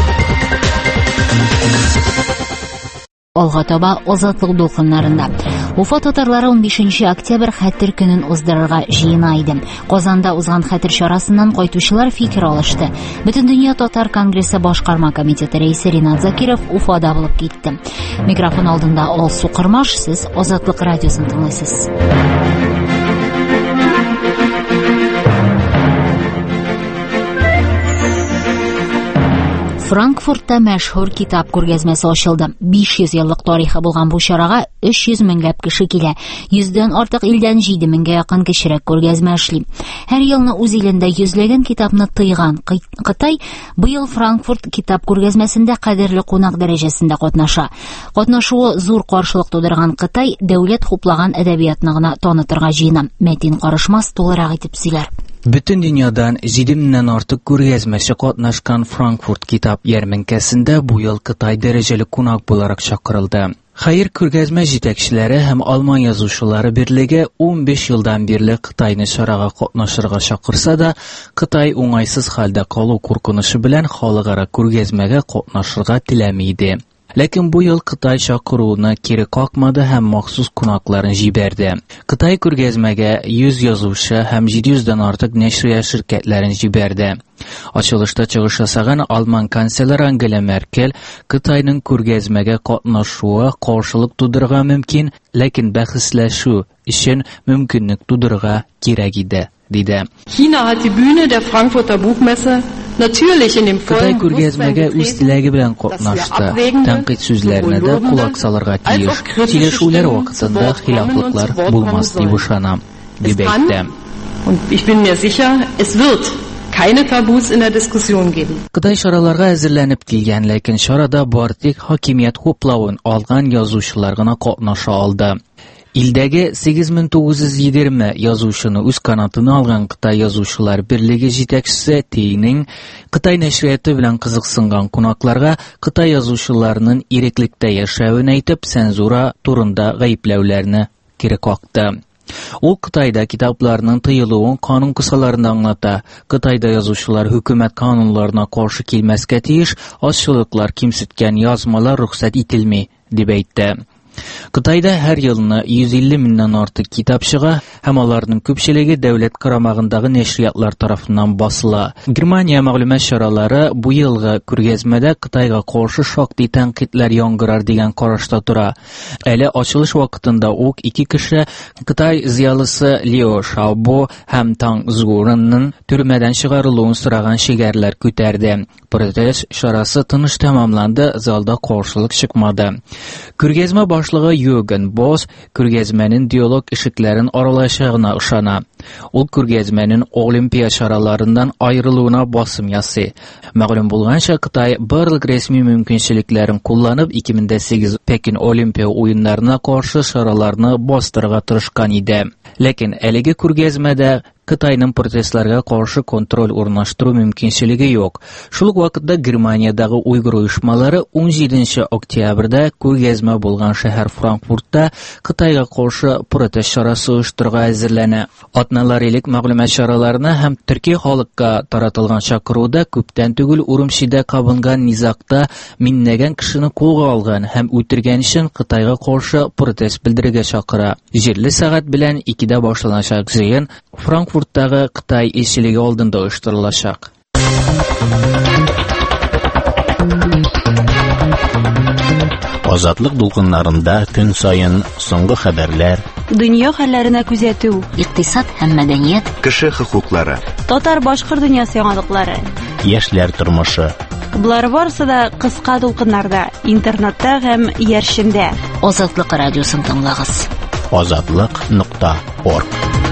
S1: Алга таба азатлык дулкыннарында. Уфа татарлары 15 октябрь хәтер көнен уздырырга җыена иде. Казанда узган хәтер чарасыннан кайтучылар фикер алышты. Бөтендөнья татар конгрессы башкарма комитеты рәисе Ринат Закиров Уфада булып китте. Микрофон алдында Алсу Кырмаш, сез Азатлык радиосын тыңлыйсыз. Франкфуртта мәшһүр китап күргәзмәсе ачылды. 500 еллык тарихы булган бу чарага 300 меңләп кеше килә. 100дән артык илдән 7 меңгә якын кешерәк күргәзмә эшли. Һәр елны үз илендә йөзләгән китапны тыйган Кытай быел Франкфурт китап күргәзмәсендә кадерле кунак дәрәҗәсендә катнаша. Катнашуы зур каршылык тудырган Кытай дәүләт хуплаган әдәбиятны гына танытырга җыена. Мәтин Карышмас тулырак итеп сөйләр.
S16: Бүтән дөньядан 7 меңнән артык күргәзмәче катнашкан Франкфурт китап ярминкәсендә бу ел Кытай дәрәҗәле кунак буларак чакырылды. Хәер, күргәзмә җитәкчеләре һәм Алман язучылары берлеге 15 елдан бирле Кытайны чарага катнашырга чакырса да, Кытай уңайсыз хәлдә калу куркынышы белән халыкара күргәзмәгә катнашырга теләми иде. Ләкин бу ел Кытай чакыруына кире какмады һәм махсус кунакларын җибәрде. Кытай күргәзмәгә 100 язучы һәм 700дән артык нәшрия ширкәтләрен җибәрде. Ачылышта чыгыш ясаган Алман канцлеры Ангела Меркель Кытайның күргәзмәгә катнашуы каршылык тудырырга мөмкин, ләкин бәхәсләшү өчен мөмкинлек тудырырга кирәк иде, диде.
S17: China hat die Bühne der Frankfurter Buchmesse natürlich in dem
S16: Кытай күргәзмәгә үз теләге белән катнашты. Тәнкыйть сүзләренә дә кулак салырга тиеш. Сөйләшүләр вакытында хилафлыклар булмас дип ышанам, дип әйтте.
S17: Und ich bin mir sicher, es wird keine Tabus in der Diskussion geben.
S16: Кытай чараларга әзерләнеп килгән, ләкин чарада бар тик хакимият хуплавын алган язучылар гына катнаша алды. Илдәге 8920 язучыны үз канатына алган Кытай язучылар берлеге җитәкчесе Тейнең Кытай нәшрияты белән кызыксынган кунакларга Кытай язучыларының иреклектә яшәвен әйтеп, цензура турында гаепләүләрне кире какты. Ул Кытайда китапларның тыелуын канун кысаларында аңлата. Кытайда язучылар хөкүмәт канунларына каршы килмәскә тиеш, азчылыклар кимсеткән язмалар рөхсәт ителми, дип әйтте. Кытайда һәр елны 150 меңнән артык китап чыга, һәм аларның күпчелеге дәүләт карамагындагы нәшриятлар тарафыннан басыла. Германия мәгълүмат чаралары бу елгы күргәзмәдә Кытайга каршы шактый тәнкыйтьләр яңгырар дигән карашта тора. Әле ачылыш вакытында ук 2 кеше Кытай зыялысы Лио Шаобо һәм Таң Зурынның төрмәдән чыгарылуын сораган шигәрләр күтәрде. Протест чарасы тыныч тәмамланды, залда каршылык чыкмады. Күргәзмә башлыгы Юген Бос күргәзмәнең диалог ишекләрен аралашыгына ышана. Ул күргәзмәнең Олимпия чараларыннан аерылуына басым ясый. Мәгълүм булганча, Кытай барлык рәсми мөмкинчелекләрен кулланып 2008 Пекин Олимпия уеннарына каршы чараларны бастырырга тырышкан иде. Ләкин әлеге күргәзмәдә Кытайның протестларга каршы контроль урнаштыру мөмкинчелеге юк. Шул ук вакытта Германиядагы уйгыр оешмалары 17 октябрьдә күргәзмә булган шәһәр Франкфуртта Кытайга каршы протест чарасы оештырырга әзерләнә. Атналар илек мәгълүмат чараларына һәм Төркия халыкка таратылган чакыруда күптән түгел Урумчида кабынган низакта миннәгән кешене кулга алган һәм үтергән өчен Кытайга каршы протест белдерергә чакыра. Җирле сәгать белән 2дә башланачак җыен Франкфурттагы Кытай илчелеге алдында оештырылачак.
S2: Азатлык дулкыннарында көн сайын соңгы хәбәрләр,
S14: Дөнья хәлләренә күзәтү,
S1: икътисад һәм мәдәният,
S15: кеше хокуклары,
S14: татар-башкорт дөньясы яңалыклары,
S2: яшьләр тормышы.
S14: Булар барысы да кыска дулкыннарда, интернетта һәм яршендә.
S1: Азатлык радиосын тыңлагыз.
S2: Azatlyk.org.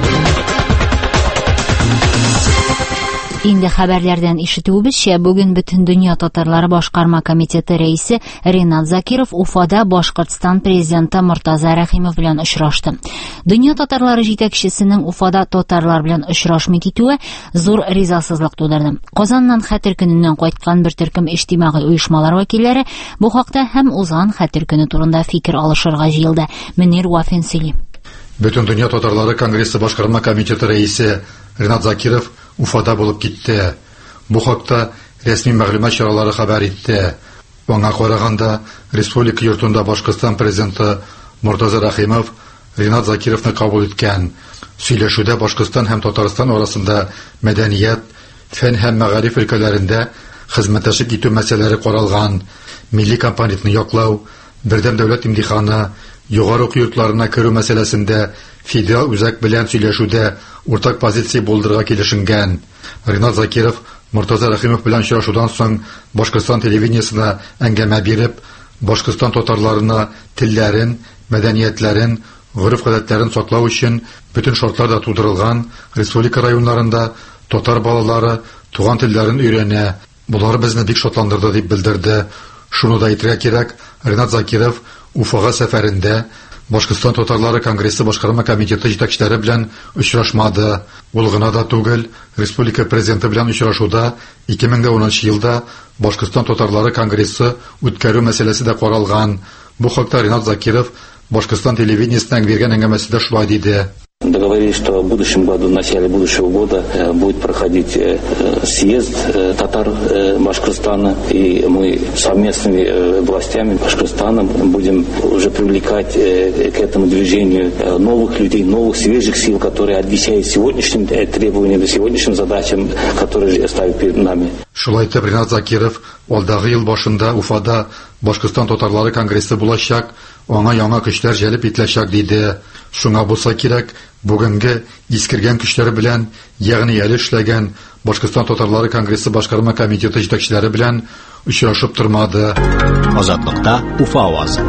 S1: Инде хәбәрләрдән ишетүебезчә, бүген бөтен дөнья татарлары башкарма комитеты рәисе Ринат Закиров Уфада Башкортстан президенты Муртаза Рәхимов белән очрашты. Дөнья татарлары җитәкчесенең Уфада татарлар белән очрашмый китүе зур ризасызлык тудырды. Казаннан хәтер көненнән кайткан бер төркем иҗтимагый оешмалар вәкилләре бу хакта һәм узган хәтер көне турында фикер алышырга җыелды. Мөнир Вафин сөйли.
S18: Бөтен дөнья татарлары конгрессы башкарма комитеты рәисе Ринат Закиров Уфада булып китте. Бу хакта рәсми мәгълүмат чаралары хәбәр итте. Аңа караганда, республика йортында Башкортстан президенты Муртаза Рәхимов Ринат Закировны кабул иткән. Сөйләшүдә Башкортстан һәм Татарстан арасында мәдәният, фән һәм мәгариф өлкәләрендә хезмәттәшлек итү мәсьәләләре каралган. Милли компонентны яклау, бердәм дәүләт имтиханы, югары уку йортларына керү мәсьәләсендә федераль үзәк белән сөйләшүдә уртак позиция булдырырга килешенгән. Ринат Закиров Муртаза Рахимов белән очрашудан соң Башкортстан телевидениесына әңгәмә биреп, Башкортстан татарларына телләрен, мәдәниятләрен, гореф-гадәтләрен саклау өчен бөтен шартлар да тудырылган, республика районнарында татар балалары туган телләрен өйрәнә. Булар безне бик шатландырды дип белдерде. Шуны да әйтергә кирәк, Ринат Закиров Уфага сәфәрендә Башкортстан татарлары конгрессы башкарма комитеты җитәкчеләре белән очрашмады. Ул гына да түгел, республика президенты белән очрашуда 2010 елда Башкортстан татарлары конгрессы үткәрү мәсьәләсе дә каралган. Бу хакта Ринат Закиров Башкортстан телевидениесенә биргән әңгәмәсендә шулай диде.
S5: Договорились, что в будущем году, в начале будущего года будет проходить съезд татар Башкортостана, и мы совместными властями Башкортостана будем уже привлекать к этому движению новых людей, новых свежих сил, которые отвечают сегодняшним требованиям, сегодняшним задачам, которые ставят перед нами.
S18: Шулай итеп, Ринат Закиров алдагы ел башында Уфада Башкортстан татарлары конгрессы булачак, аңа яңа көчләр җәлеп ителәчәк диде. Шуңа булса кирәк, бүгенге искергән көчләр белән, ягъни әле эшләгән Башкортстан татарлары конгрессы башкарма комитеты җитәкчеләре белән очрашып тормады.
S2: Азатлыкта Уфа авазы.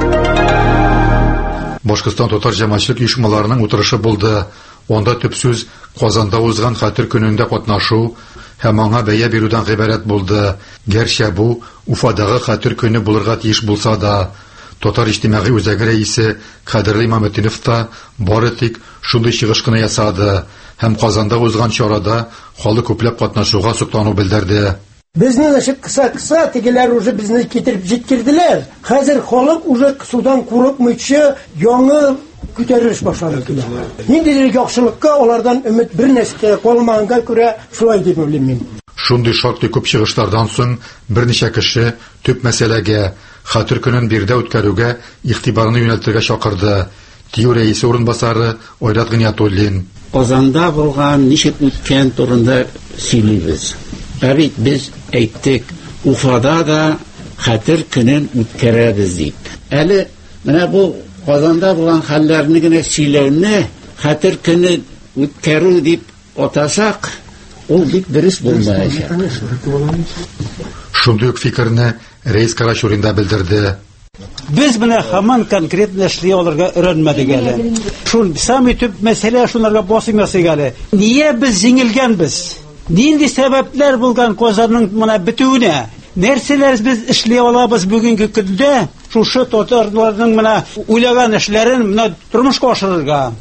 S18: Башкортстан татар җәмәгатьчелек оешмаларының утырышы булды. Онда төп сүз Казанда узган Хәтер көнендә катнашу һәм аңа бәя бирүдән гыйбарәт булды. Гәрчә бу Уфадагы Хәтер көне булырга тиеш булса да, Татар иҗтимагый үзәге рәисе Кадерле Имаметдинов та бары тик шундый чыгыш кына ясады һәм Казанда узган чарада халык күпләп катнашуга соклану белдерде.
S19: Безнең ашып кыса тегеләр уже безне китереп җиткерделәр. Хәзер халык уже судан курыкмыйча яңа күтәрелеш башлады. Ниндидер яхшылыкка алардан өмет бер нәрсә калмаганга күрә шулай дип уйлыйм мин.
S18: Шундый шактый күп чыгышлардан соң берничә кеше төп мәсьәләгә Хәтер көнен бирдә үткәрүгә игътибарны юнәлтергә чакырды. ТИҮ рәисе урынбасары Айрат Гыниятуллин.
S20: Казанда булган ничек үткән турында сөйлибез. Бит без әйттек, Уфада да Хәтер көнен үткәрәбез дип. Әле менә бу Казанда булган хәлләрне генә сөйләүне Хәтер көнен үткәрү дип атасак, ул бик дөрес булмаячак.
S18: Шундый ук фикерне Рейс Карачурин да белдерде.
S21: Без менә һаман конкретно эшли алырга өйрәнмәдек әле. Шул самый төп мәсьәлә шунларга басым ясый әле. Нигә без җиңелгәнбез? Нинди сәбәпләр булган Казанның менә бетүенә? Нәрсәләр без эшли алабыз бүгенге көндә? Шушы татарларның менә уйлаган эшләрен менә тормышка ашырырга.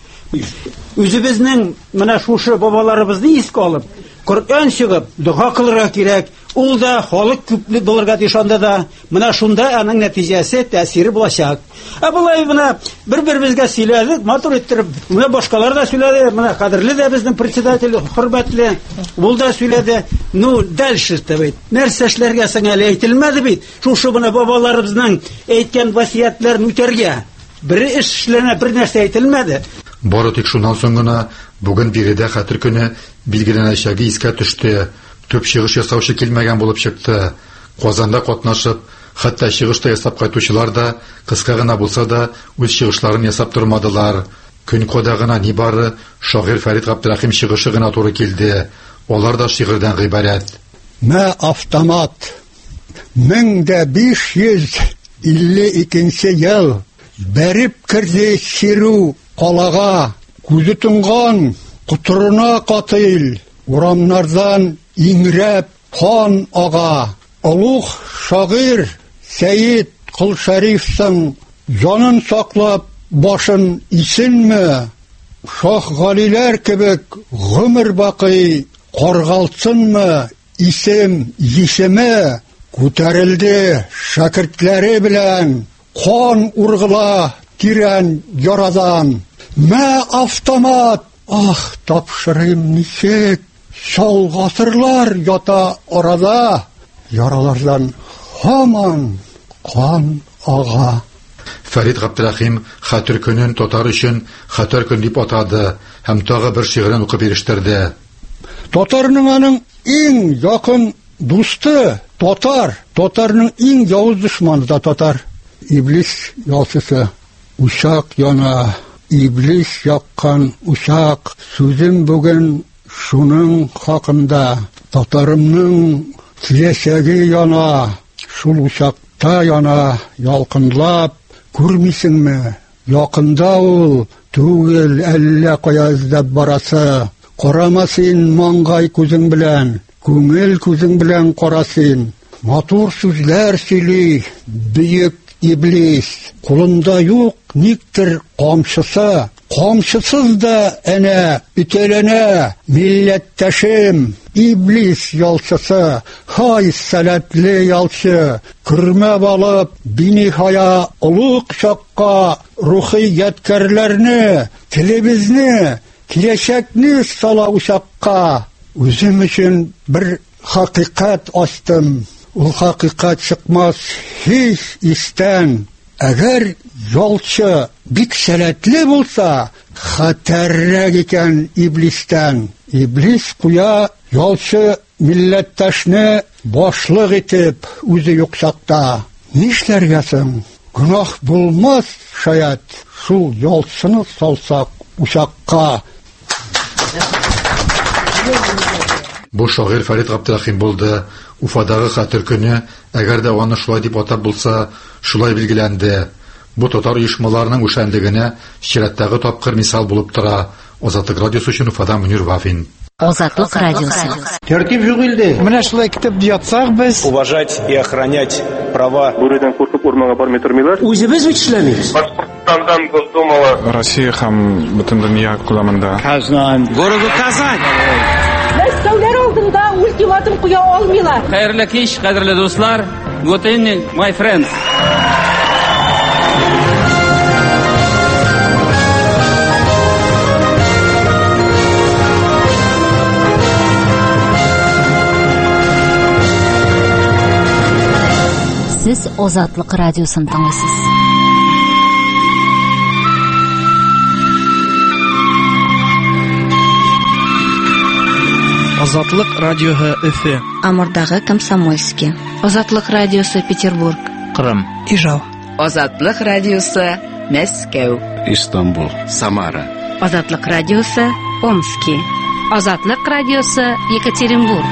S21: Үзебезнең менә шушы бабаларыбызны искә алып, Коръән чыгып, дуга кылырга кирәк. Ул да халык күпле булырга тишанда да, менә шунда аның нәтиҗәсе, тәэсире булачак. Булай менә бер-беребезгә сөйләдек, матур иттереп, менә башкалар да сөйләде, менә Кадерле дә безнең председатель, хөрмәтле, ул да сөйләде. Ну, дальше табыйт. Нәрсә эшләргә соң әле әйтелмәде бит. Шушы менә бабаларыбызның әйткән васыятларын үтәргә. Бер эшләренә бер нәрсә әйтелмәде.
S18: Бары тик шуннан соң гына бүген биредә Хәтер көне билгеләнәчәге искә төште. Төп чыгыш ясаучы килмәгән булып чыкты. Казанда катнашып, хәтта чыгышта ясап кайтучылар да кыска гына булса да үз чыгышларын ясап тормадылар. Көн кода гына нибары шагыйрь Фәрит Габдрахим чыгышы гына туры килде. Алар да шигырьдән гыйбарәт.
S22: Мә автомат 1552 ел бәреп кирде Сиру калага, күзе тунган кутырына катыл, урамнардан иңрәп хан ага. Улуг шагыйрь Сәйид Кол-Шәрифның җанын саклап башын исенме? Шах Галиләр кебек гомер бакый каргалтсынмы? Исем исеме күтәрелде шәкертләре белән, кан ургыла тирән ярадан. Мә автомат, ах, тапшырым ничек, шул гасырлар ята арада, яралардан һаман кан ага.
S18: Фәрит Габдрахим хәтер көнен татар өчен хәтер көн дип атады һәм тагы бер шигырен укып ирештерде.
S22: Татарның аның иң якын дусты татар, татарның иң явыз дошманы да татар. Иблис ялчысы, ушак яна, иблис яккан ушак, сүзем бүген шуның хакында. Татарымның киләчәге яна, шул ушакта яна, ялкынлап күрмисеңме? Якында ул түгел әллә кая эзләп барасы. Карама син маңгай күзең белән, күңел күзең белән карасин. Матур сүзләр сөйли бөек иблис. Кулында юк никтер камчысы. Камчысыз да әнә үтәләнә милләттәшем. Иблис ялчысы, хай сәләтле ялчы, күрмәп алып бинихая олуг чакка рухи ядкәрләрне, телебезне, киләчәкне сала учакка. Үзем өчен бер хакыйкать астым. Ул хакыйкать чыкмас һич истән. Әгәр ялчы бик сәләтле булса, хәтәррәк икән иблистән. Иблис куя ялчы милләттәшне башлык итеп үзе юк чакта. Нишләргә соң? Гүнах булмас шаят, шул ялчыны салсак учакка.
S18: Бу шагыйрь Фәрит Габдрахим булды. Уфадагы хәтер көне, әгәр дә аны шулай дип атап булса, шулай билгеләнде. Бу татар оешмаларының үшәнлегенә чираттагы тапкыр мисал булып тора. Азатлык радиосы өчен Уфадан Мөнир Вафин.
S1: Азатлык радиосы.
S21: Тәртип юк инде. Менә шулай китеп ятсак без.
S4: Уважать и охранять права.
S7: Бүредән куркып урманга бармый тормыйлар.
S21: Үзебез эшләмибез.
S7: Башкортстандан Госдумала.
S23: Россия һәм бөтен дөнья күләмендә.
S21: Казан. Городу Казан.
S24: Мәскәүләр алдында ультиматум куя алмыйлар.
S25: Хәерле кич, кадерле дуслар. Good evening, my friends.
S1: Сез Азатлык радиосын тыңлыйсыз.
S26: Азатлык радиоһы Өфе.
S27: Амурдагы Комсомольский. Азатлык радиосы Петербург.
S26: Кырым. Ижау.
S27: Азатлык радиосы Мәскәү.
S28: Истанбул. Самара.
S27: Азатлык радиосы Омский.
S1: Азатлык радиосы Екатеринбург.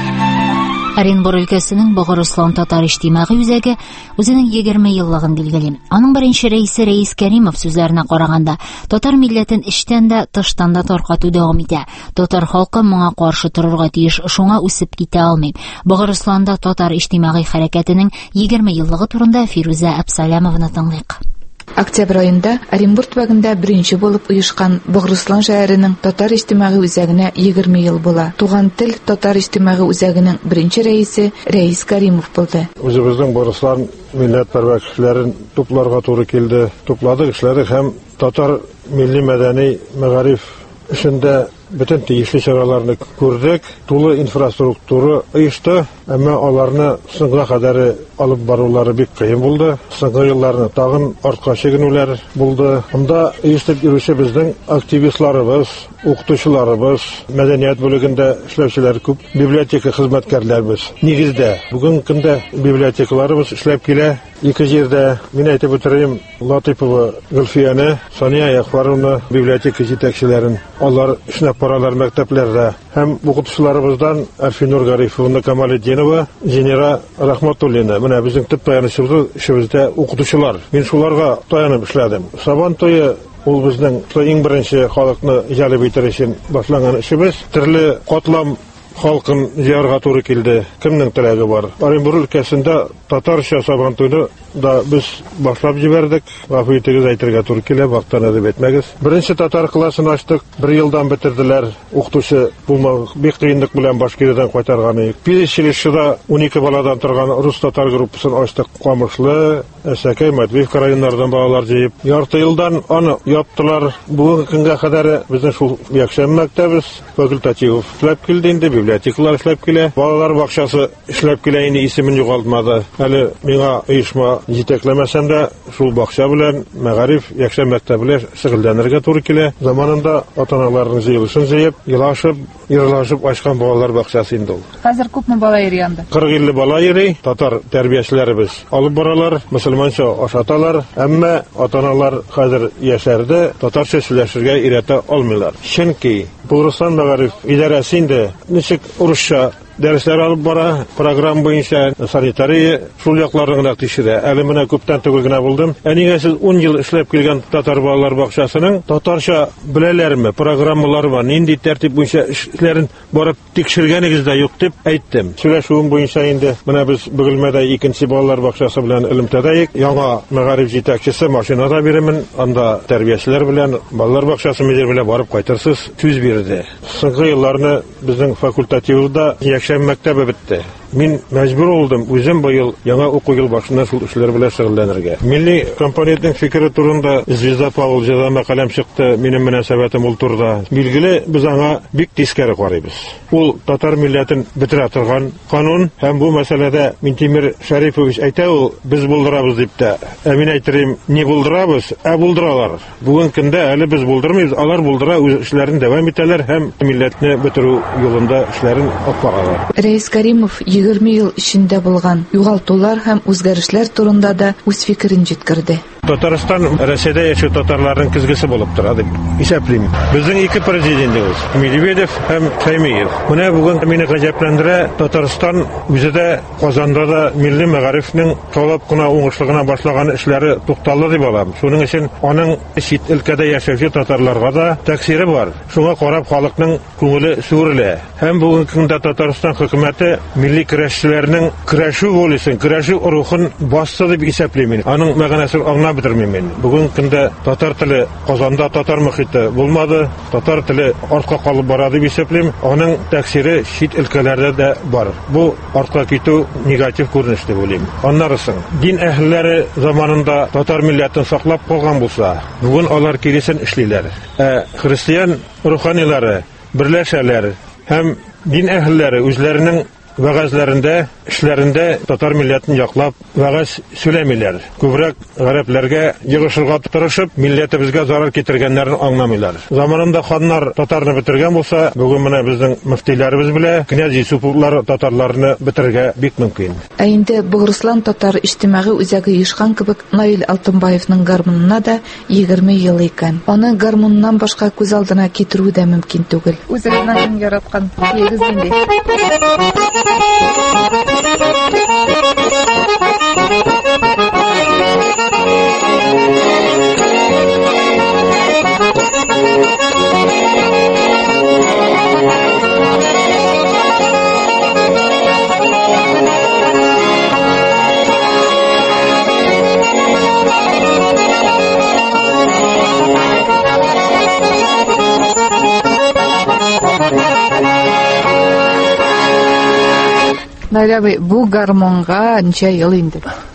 S1: Оренбур өлкәсенең Богырыслан татар иҗтимагый үзәге үзенең 20 еллыгын билгели. Аның беренче рәисе Рәис Кәримов сүзләренә караганда, татар милләтен эчтән дә, тыштан да таркату дәвам итә. Татар халкы моңа каршы торырга тиеш, шуңа үсеп китә алмый. Богырысланда татар иҗтимагый хәрәкәтенең 20 еллыгы турында Фируза Әбсәләмовны тыңлыйк.
S27: Октябрь айында Оренбур төбәгендә беренче булып оешкан Богырыслан шәһәренең татар иҗтимагый үзәгенә 20 ел була. Туган тел татар иҗтимагый үзәгенең беренче рәисе Рәис Кәримов булды.
S7: Үзебезнең Богырыслан милләт пәрвәкчеләрен тупларга туры килде. Тупладык эшләре һәм татар милли мәдәни мәгариф эшендә бөтен тиешле чараларны күрдек. Тулы инфраструктура оешты, әмма аларны соңга кадәр алып барулары бик кыен булды. Соңгы елларны тагын артка чигенүләр булды. Монда оештырып йөрүче безнең активистларыбыз, укытучыларыбыз, мәдәният бүлегендә эшләүчеләр күп, библиотека хезмәткәрләрбез. Нигездә бүген көндә библиотекаларыбыз эшләп килә. Ике җирдә мин әйтеп үтерим, Латыйпова Гөлфияне, Сания Яхваровна библиотека җитәкчеләрен, алар эшләп баралар мәктәпләрдә. Һәм укытучыларыбыздан Арфинур Гарифовна, Камалетдинова, Зинера Рахматуллина. Менә безнең төп таянычыбыз эшебездә укытучылар. Мин шуларга таянып эшләдем. Сабан тое ул безнең иң беренче халыкны җәлеп итер өчен башланган эшебез. Төрле катлам халкын җыярга туры килде. Кемнең теләге бар? Оренбур өлкәсендә татарча сабан туйны да без башлап җибәрдек. Гафу итегез, әйтергә туры килә, вакытны дип әйтмәгез. Беренче татар классын ачтык. 1 елдан бетерделәр. Укытучы булмак бик кыенлык белән Башкириядан кайтарганы. Пилешчелешдә 12 баладан торган рус-татар группасын ачтык. Камышлы, Әсәкәй, Матвеевка районнардан балалар җыеп. Ярты елдан аны яптылар. Бүгенге көнгә кадәр безнең шул Якшәм мәктәбез факультатив эшләп килде инде, библиотекалар эшләп килә. Балалар бакчасы эшләп килә инде, исемен югалтмады. Әле миңа оешма җитәкләмәсәм дә, шул бакча белән мәгариф якшә мәктәбелә шөгыльләнергә туры килә. Заманында ата-аналарның җыелышын җыеп, елашып, йырлашып ачкан балалар бакчасы инде ул.
S27: Хәзер күпме бала йөри анда?
S7: 40-50 бала йөри. Татар тәрбиячеләребез алып баралар, мөселманча ашаталар, әмма ата-аналар хәзер яшәрдә татарча сөйләшергә өйрәтә алмыйлар. Чөнки Бугырстан мәгариф идарәсе инде ничек урысча дәресләр алып бара, программа буенча санитария шул якларны гына тикшерә. Әле менә күптән түгел генә булдым. Әнигә сез 10 ел эшләп килгән татар балалар бакчасының татарча беләләрме, программалары, нинди тәртип буенча эшләрен барып тикшергәнегез дә юк дип әйттем. Сөйләшүем буенча инде менә без Бөгелмәдә 2нче балалар бакчасы белән элемтәдәек. Яңа мәгариф җитәкчесе машинада бирәмен, анда тәрбиячеләр белән балалар бакчасы мөдире белән барып кайтырсыз сүз бирде. Соңгы елларны безнең факультативда мәктәбе бетте. Мин мәҗбүр булдым үзем быел яңа уку ел башында шул эшләр белән шөгыльләнергә. Милли компаниянең фикере турында Звезда Павел җырлама каләм чыкты. Минем мөнәсәбәтем ул турыда. Билгеле, без аңа бик тискәре карыйбыз. Ул татар милләтен бетерә торган канун һәм бу мәсьәләдә Минтимер Шәрифович әйтә, ул без булдырабыз дип тә. Мин әйтерим, не булдырабыз, булдыралар. Бүген көндә әле без булдырмыйбыз, алар булдыра, үз эшләрен дәвам итәләр һәм милләтне бетерү юлында эшләрен алып
S27: Рәис Каримов 20 ел эчендә булган югалтулар һәм үзгәрешләр турында да үз фикерен җиткерде.
S7: Татарстан Россиядә яшәү татарларның кызгысы булып тора дип исәплим. Безнең ике президентыбыз, Медведев һәм Шаймиев. Менә бүген мине гаҗәпләндерә, Татарстан үзе дә Казанда да милли мәгарифнең талап кына уңышлыгына башлаган эшләре тукталды дип алам. Шуның өчен аның чит өлкәдә яшәүче татарларга да тәэсире бар. Шуңа карап халыкның күңеле сүрелә. Һәм бүген көндә Татарстан хөкүмәте милли көрәшчеләрнең көрәшү волесын, көрәшү рухын басты дип исәплим. Аның мәгънәсен аңлап бетермим. Бүген көндә татар теле Казанда татар мөхите булмады, татар теле артка калып бара дип исәплим. Аның тәэсире чит өлкәләрдә дә бар. Бу артка китү негатив күренеш дип уйлыйм. Аннарысын дин әһелләре заманында татар милләтен саклап калган булса, бүген алар киресен эшлиләр. Христиан руханилары берләшәләр һәм дин әһелләре үзләренең вәгазьләрендә, эшләрендә татар милләтен яклап вәгазь сөйләмиләр. Күбрәк гарәпләргә йыгышырга тырышып, милләтебезгә зарар китергәннәрен аңламыйлар. Заманында ханнар татарны бетергән булса, бүген менә безнең мөфтиләребез белән князь Юсуповлар татарларны бетергә бик мөмкин.
S27: Ә инде Бугырслан татар иҗтимагый үзәге ешкан кебек Наил Алтынбаевның гармунына да 20 ел икән. Аны гармуннан башка күз алдына китерү дә мөмкин түгел. Үзенең яраткан егез инде. Наиләбай, бу гармонга ничә ел инде?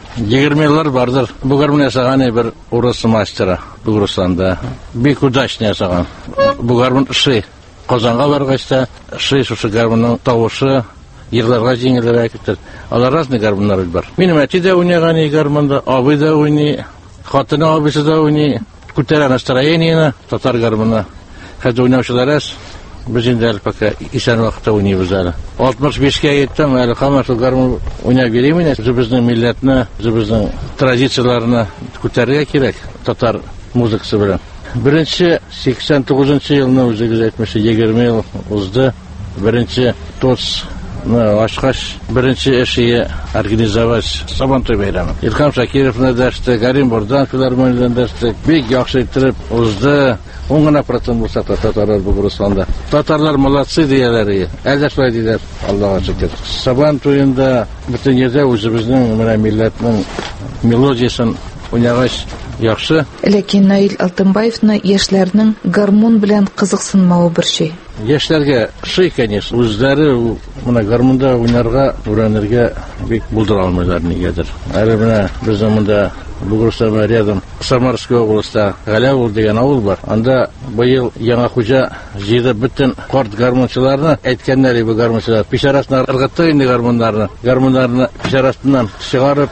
S3: 20 еллар бардыр. Бу гармон ясаган бер урыс мастера Бугырстанда. Бик удачно ясаган. Бу гармон ши. Казанга баргачта ши гармонның тавышы йырларга җиңелрәк китер. Алар разный гармоннар бар. Минем әти дә уйнаган гармонда, абый да уйный, хатыны абыйсы да уйный. Күтәрә настроениене татар гармонына. Хәзер уйнаучылар biz инде әле пока исән вакытта уйныйбыз әле. 65-кә йеттем, әле һаман шул гармон уйнап йөрим инде. Безнең милләтне, безнең традицияларны күтәрергә кирәк татар музыкасы белән. Беренче 89 елны үзегез әйтмәшә 20 ел узды. Беренче ТОЦ ашкаш беренче эше организовать Сабантуй бәйрәме. Илһам Шакировны дәште, Гарим Бордан филармонияларын дәште. Бик яхшы итеп узды. 10% булса татарлар Бугырстанда. Татарлар молодцы дияләр. Әлдә шулай диләр. Аллаһка шөкер. Сабантуенда бөтен yerдә үзебезнең менә милләтнең мелодиясын уйнагач яхшы.
S27: Ләкин Наил Алтынбаевны яшьләрнең гармон белән кызыксынмавы бер шей.
S3: Яшьләргә шей, конечно, үзләре менә гармонда уйнарга, өйрәнергә бик булдыра алмыйлар нигәдер. Әле менә безнең монда Бугырстанда рядом Самарская областьта Галявул дигән авыл бар. Анда быел яңа хуҗа җыйды бөтен карт гармончыларны, әйткәннәр бу гармончылар пешарасына ыргытты инде гармоннарны пешарасыннан чыгарып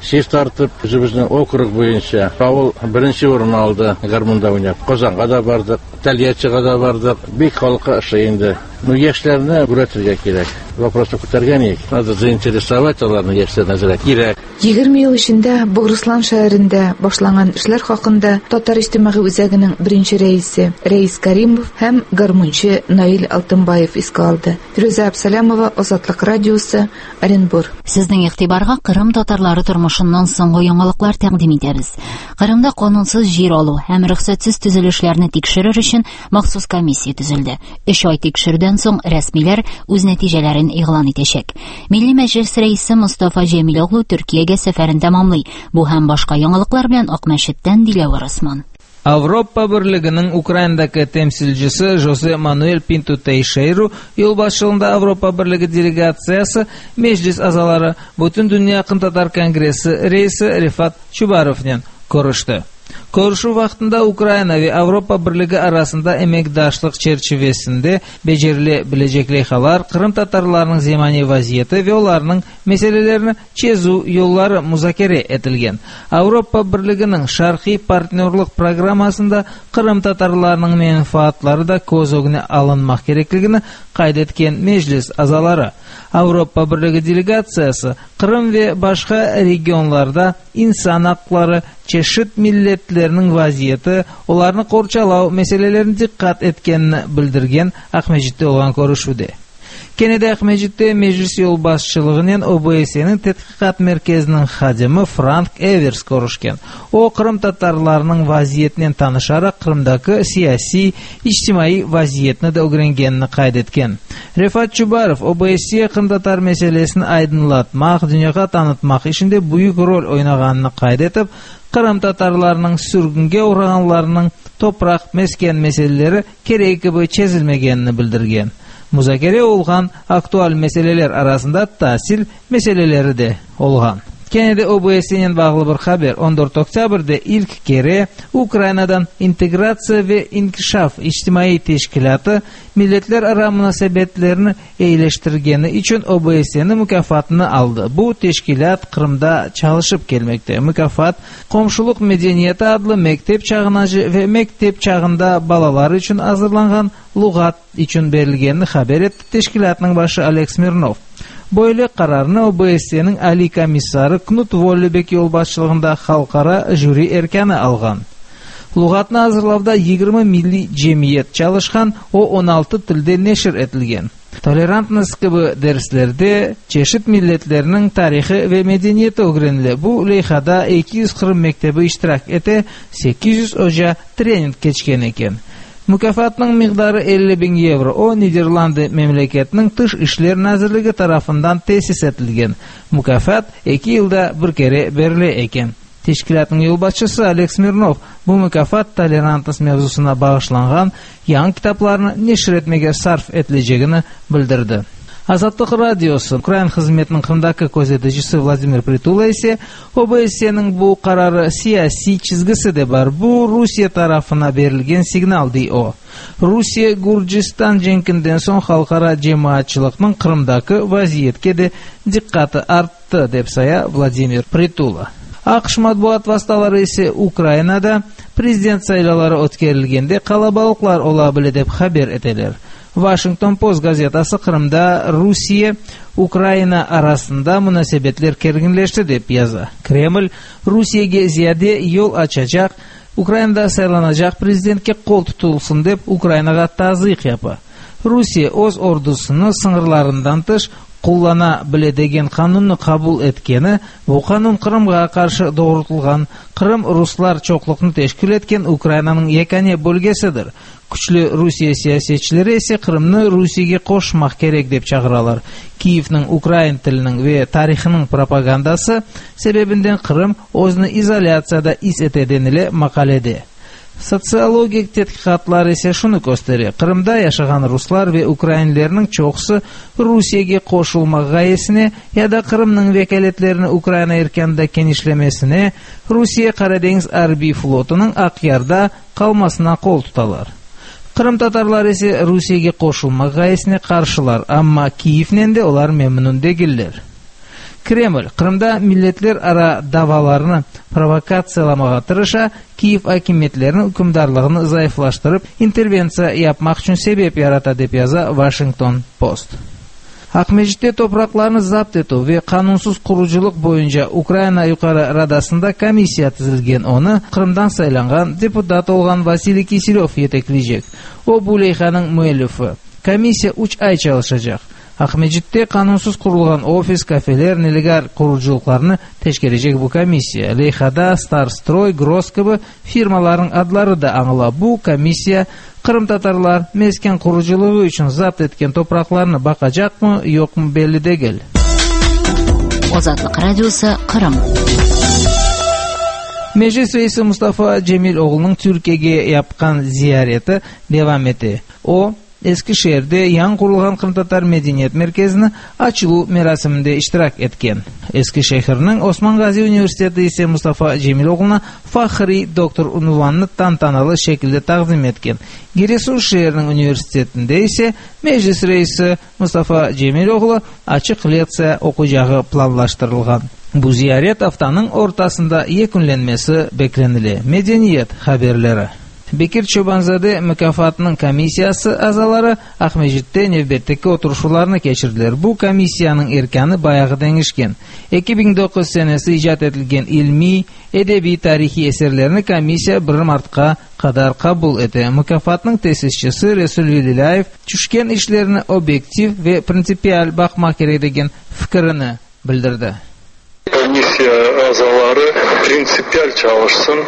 S3: съезд тартып, өзіміздің округ бойынша ауыл бірінші орын алды гармонда ойнап. Қозанға да бардық, Тольяттиға да бардық, бек халыққа шайынды. Яшьләрне күрәтергә кирәк. Вопросны күтәргән идек. Надо заинтересовать аларны яшьләрне әзрәк кирәк.
S27: 20 ел эчендә Бугырслан шәһәрендә башланган эшләр хакында Татар иҗтимагый үзәгенең беренче рәисе Рәис Каримов һәм гармунчы Наил Алтынбаев искә алды. Фируза Абсалямова, Азатлык радиосы, Оренбур.
S1: Сезнең игътибарга Кырым татарлары тормышыннан соңгы яңалыклар тәкъдим итәбез. Кырымда канунсыз җир алу һәм рөхсәтсез төзелешләрне тикшерер өчен махсус комиссия төзелде. 3 ай тикшерүдән соң рәсмиләр үз нәтиҗәләрен игълан итәчәк. Милли Мәҗлес рәисе Мустафа Җәмил оглу Төркиягә сәфәрен тәмамлый. Бу һәм башка яңалыклар белән Акмәчеттән Диләвар Осман.
S6: Авропа Берлегенең Украинадагы тәмсилчесе Жозе Мануэль Пинту Тейшейру ел башында Авропа Берлеге делегациясы Мәҗлес әгъзалары Бөтен дөнья татар конгрессы рәисе Рифат Чубаровның күреште. Көрүшү вакытында Украина ва Авропа Берлеге арасында эмекдашлык чәрчәвәсендә бәҗерле биләҗекләйхалар, Кырым татарларының зимани вазияты ва аларның мәсьәләләрне чезу юллары музакирә этелгән. Авропа Берлегенең шәрқи партнерлык программасында Кырым татарларының мәнфаатлары да күз огына алынмак кирәклегене кайд иткән Мәҗлес әгъзалары. Авропа Берлеге делегациясы Кырым ва башка регионларда инсан хаклары, чешет милләтләрнең вазияты, уларны корчалау мәсьәләләрен диккат эткәнне белдергән Акмәҗиттә булган күрешүдә. Кенәдә Акмәҗиттә Мәҗлес юл башчылыгының ОБСЕның тадқиқат мәркәзенең хадимы Франк Эверс күрешкән. О Кырым татарларының вазиятен танышарак Кырымдагы сиясий, иҗтимаи вазиятны да үгрәнгәнне кайд иткән. Рифат Чубаров ОБСЕ Кырым татар мәсьәләсен айдынлатмак, дөньяга танытмак эшендә бөек роль уйнаганны кайд итеп, Кырым татарларының сүргенгә ураганларының топрак, мәскән мәсьәләләре кирәк кебек чәзелмәгәнне белдергән. Музакирә булган актуаль мәсьәләләр арасында тәсил мәсьәләләре дә булган. Кенәдә ОБСЕның баглы бер хәбәр 14 октябрьдә ilk кире Украинадан интеграция ва инкишаф иҗтимаи тәшкилаты милләтләр ара мөнәсәбәтләрне әйләштергәне өчен ОБСЕның мукафатын алды. Бу тәшкилат Кырымда чалышып келмәктә. Мукафат Комшылык мәдәнияте адлы мәктәп чагынажы ва мәктәп чагында балалар өчен азырланган лугат өчен берилгәнне хәбәр итте тәшкилатның башы Алекс Смирнов. Böyle kararını OBSE'nin Ali Komissarı Knut Vollebek yol başçılığında halkara jüri erkəni alğan. Lugatını hazırlavda 20 milli cemiyet çalışkan, o 16 tilde neşir etilgen. Tolerantность gibi derslerde çeşit milletlerinin tarihi ve medeniyeti öğrenildi. Bu leyhada 240 mektebi iştirak ete 800 hoca trening keçken eken. Mükafatның miqdarı 50.000 евро. O Niderlandı memleketinin Tış İşler Nazırlığı tarafından tesis etilgen. Mükafat 2 yılda bir kere berile eken. Teşkilatın yol başçısı Alex Smirnov bu mükafat tolerantность mevzusuna bağışlanğan yan kitaplarını neşir etmege sarf etileceğini bildirdi. Azatlık Radyosu Ukrayna hizmetinin Kırımdaki gözetecisi Vladimir Pritula ise OBSE'nin bu kararı siyasi çizgisi de var. Bu Rusya tarafına verilgen signal dey o. Rusya Gürcistan jenkinden son halkara cemaatçılıkның Kırımdaki vaziyetke de dikkati arttı dep saya Vladimir Pritula. AQSh matbuat vasıtaları ise Ukraynada prezident saylaları ötkerilgende kalabalıklar olabilir dep haber eteler. Washington Post gazetası Kırımda Rusya Ukrayna arasında münasebetler gerginleşti dep yazı. Kreml Rusya'ya ziyade yol açacak, Ukrayna'da saylanacak prezidentke kol tutulsun dep Ukrayna'ga tazyiq yapı. Rusya öz ordusunu sınırlarından tış kullana bilediğin kanunu kabul etkeni, bu kanun Kırım'a karşı doğrultulgan Kırım Ruslar çoklukunu teşkil etken Ukrayna'nın yekane bölgesidir. Güçlü Rusya siyasetçileri ise Kırım'ı Rusya'ya koşmak gerek dep çağıralar. Kiyev'nin Ukrayn tilinin ve tarihinin propagandası sebebinden Kırım özünü izolasyada his etedenile makalede. Sotsiologik tədqiqatlar ise şunu gösterir. Kırımda yaşayan Ruslar ve Ukraynlilerin çoxusu Rusya'ya koşulmak gayesine ya da Kırım'ın vekaletlerini Ukrayna erkende genişlemesine Rusya Karadeniz Harbi Flotu'nun Akyar'da kalmasına kol tutalar. Kırım tatarları ise Rusya'ya koşulmak gayesine karşılar ama Kiyev'nen de olar memnun değiller. Кремль Кырымда миллетлер ара даваларны провокацияламага тырыша, Киев акиметлерinin hükümdarlığını zayıflaştırıp intervensiya yapmak için sebep yarata деп yazа Washington Post. Акмежитте топрактарны запт этүү ve канунсуз куруучулук боюнча Украина Юкары Радасында комиссия түзүлгөн. Оны Кырымдан сайланган депутат болгон Василий Киселев жетеклейжек. О бул лейханын муэллифи. Комиссия 3 ай чалышачак. Акмежитте канунсуз курулган офис, кафелер, нелегал куруучулуктарны тешкережек бу комиссия. Лейхада Старстрой, Гросс кыбы фирмалардын адлары да аңыла. Бу комиссия Кырым татарлар мескен куруучулугу үчүн запт эткен топракларны бакажакмы, жокму белли дегел.
S1: Озатлык радиосу Кырым.
S6: Meclis reisi Mustafa Cemil oğlunun Türkiye'ye yapkan ziyareti devam etti. O, Eskişehir'de yan kurulgan Kırım Tatar Medeniyet Merkezi'nin açılу merasiminde iştirak etken. Eskişehir'nin Osman Gazi Üniversitesi ise Mustafa Cemil oğluna Fahri Doktor unvanını tantanalı şekilde takdim etken. Giresun şehirinin üniversitetinde ise meclis reisi Mustafa Cemil oğlu açık leksiya okuyacağı planlaştırılgan. Bu ziyaret haftanın ortasında yekunlenmesi beklenili. Medeniyet haberleri. Bekir Çobanzade mükafatının komissiyası azaları Akmejit'te nevbetteki oturuşlarını geçirdiler. Bu komissiyanın erkanı bayağı denişken. 2009 senesi icat edilgen ilmi, edebi, tarihi eserlerini komissiya 1 Mart'a kadar kabul etti. Mükafatının tesisçisi Resul Velilayev, düşken işlerini objektif ve prinsipiyel bakmak gerektiğin fikrini bildirdi.
S8: Комиссия azaları prinsipiyel çalışsın.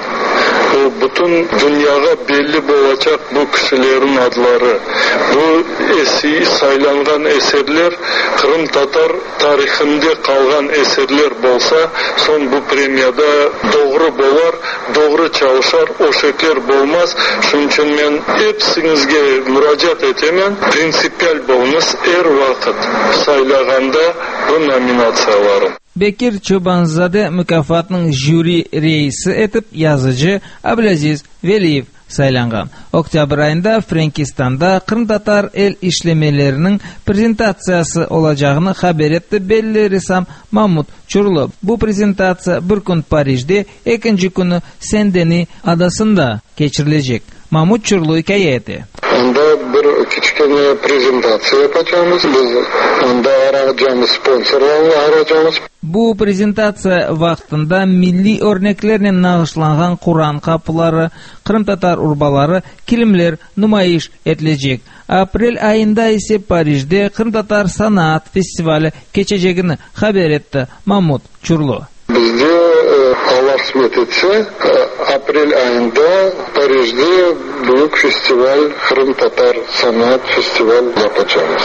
S8: Bütün dünyaya belli olacak bu kişilerin adları. Bu saylangan eserler Kırım Tatar tarihinde kalan eserler bolsa son bu premiyada doğru bolar, doğru çalışar, o şeker bolmaz. Şunun için ben hepsinizge müracaat etemem. Prinsipiyel bolunuz her vakit saylaganda bu nominatsiyalarım.
S6: Bekir Çobanzade mükafatının jüri reisi etip yazıcı Abdülaziz Veliyev saylangan. Oktyabr ayında Frankistan'da Kırım Tatar el işlemelerinin prezentatsiyası olacağını haber etti belli ressam Mahmut Çurlu. Bu prezentasiya bir gün Parij'de, ikinci günü Saint-Denis adasında geçirilecek. Mahmut Çurlu hikaye etti.
S8: Onda bir küçük prezentasiya yapacağımız, biz onda arayacağımız sponsorlarla arayacağımız.
S6: Bu prezentasiya vaqtında milli örneklerle nağışlangan Kur'an kapıları, Kırım Tatar urbaları, kilimler nümayiş edilecek. Aprel ayında ise Parij'de Kırım Tatar Sanat Festivali geçeceğini haber etti Mahmut Çurlu.
S8: Bizde Allah kısmet etse April ayında Parij'de büyük festival, Kırım Tatar Sanat Festivali yapacağız.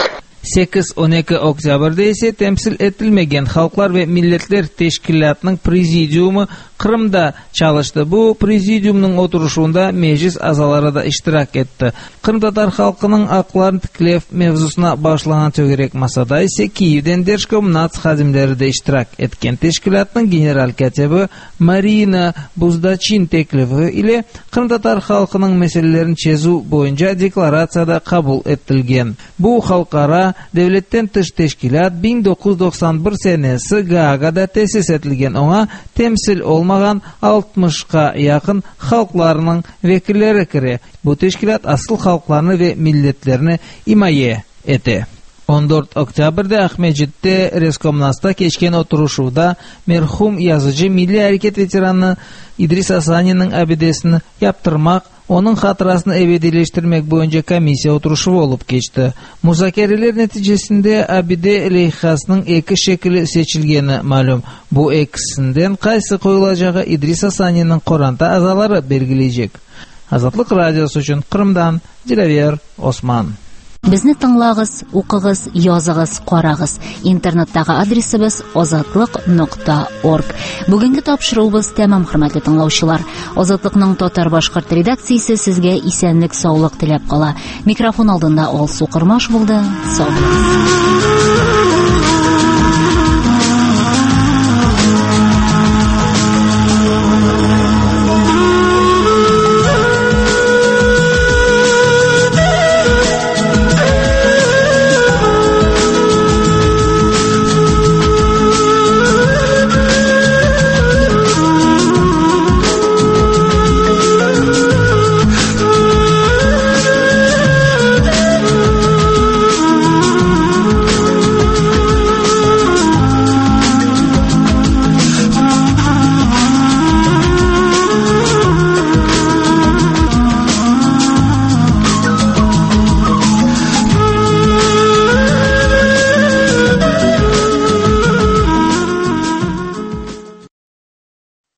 S6: 8-12 Oktyabır'da ise temsil etilmegen Halklar ve Milletler Teşkilatı'nın prezidiumu Kırım'da çalıştı. Bu prezidiumunun oturuşunda meclis azaları da iştirak etti. Kırım Tatar halkının aklarını tiklef mevzusuna başlanan tögerek masada ise Kiev'den Dershkomnats hazimleri de iştirak etken. Teşkilatın general katibi Marina Buzdachin teklifi ile Kırım Tatar halkının meselelerini çözü boyunca deklaratsiyada kabul etilgen. Bu halkara devletten dış teşkilat 1991 senesi Gaaga'da tesis etilgen. Ona temsil olmagan 60'a yakın halklarının vekilleri kire. Bu teşkilat asıl halklarını ve milletlerini himaye etti. 14 Oktyabır'da Akmejit'te Reskomnas'ta geçken oturuşuda merhum yazıcı Milli Hareket veteranı İdris Asani'nin abidesini yaptırmak, onun hatırasını ebedileştirmek boyunca komissiya oturuşu olup geçti. Muzakereler neticesinde abide leyhasının iki şekli seçilgeni malum. Bu ikisinden kaysi koyulacağı İdris Asani'nin Kur'an'da azaları belgileyecek. Azatlık Radyosu için Kırım'dan Dilaver Osman.
S1: Bizni тыңлагыз, укыгыз, языгыз, карагыз. Интернеттагы адресыбыз ozatlyk.org. Бүгенге тапшыруыбыз тәмам, хөрмәтле тыңлаучылар. Озатлыкның татар башкорт редакциясе сезгә исәнлек, саулык теләп кала. Микрофон алдында Алсу Кырмаш булды. Сау булыгыз.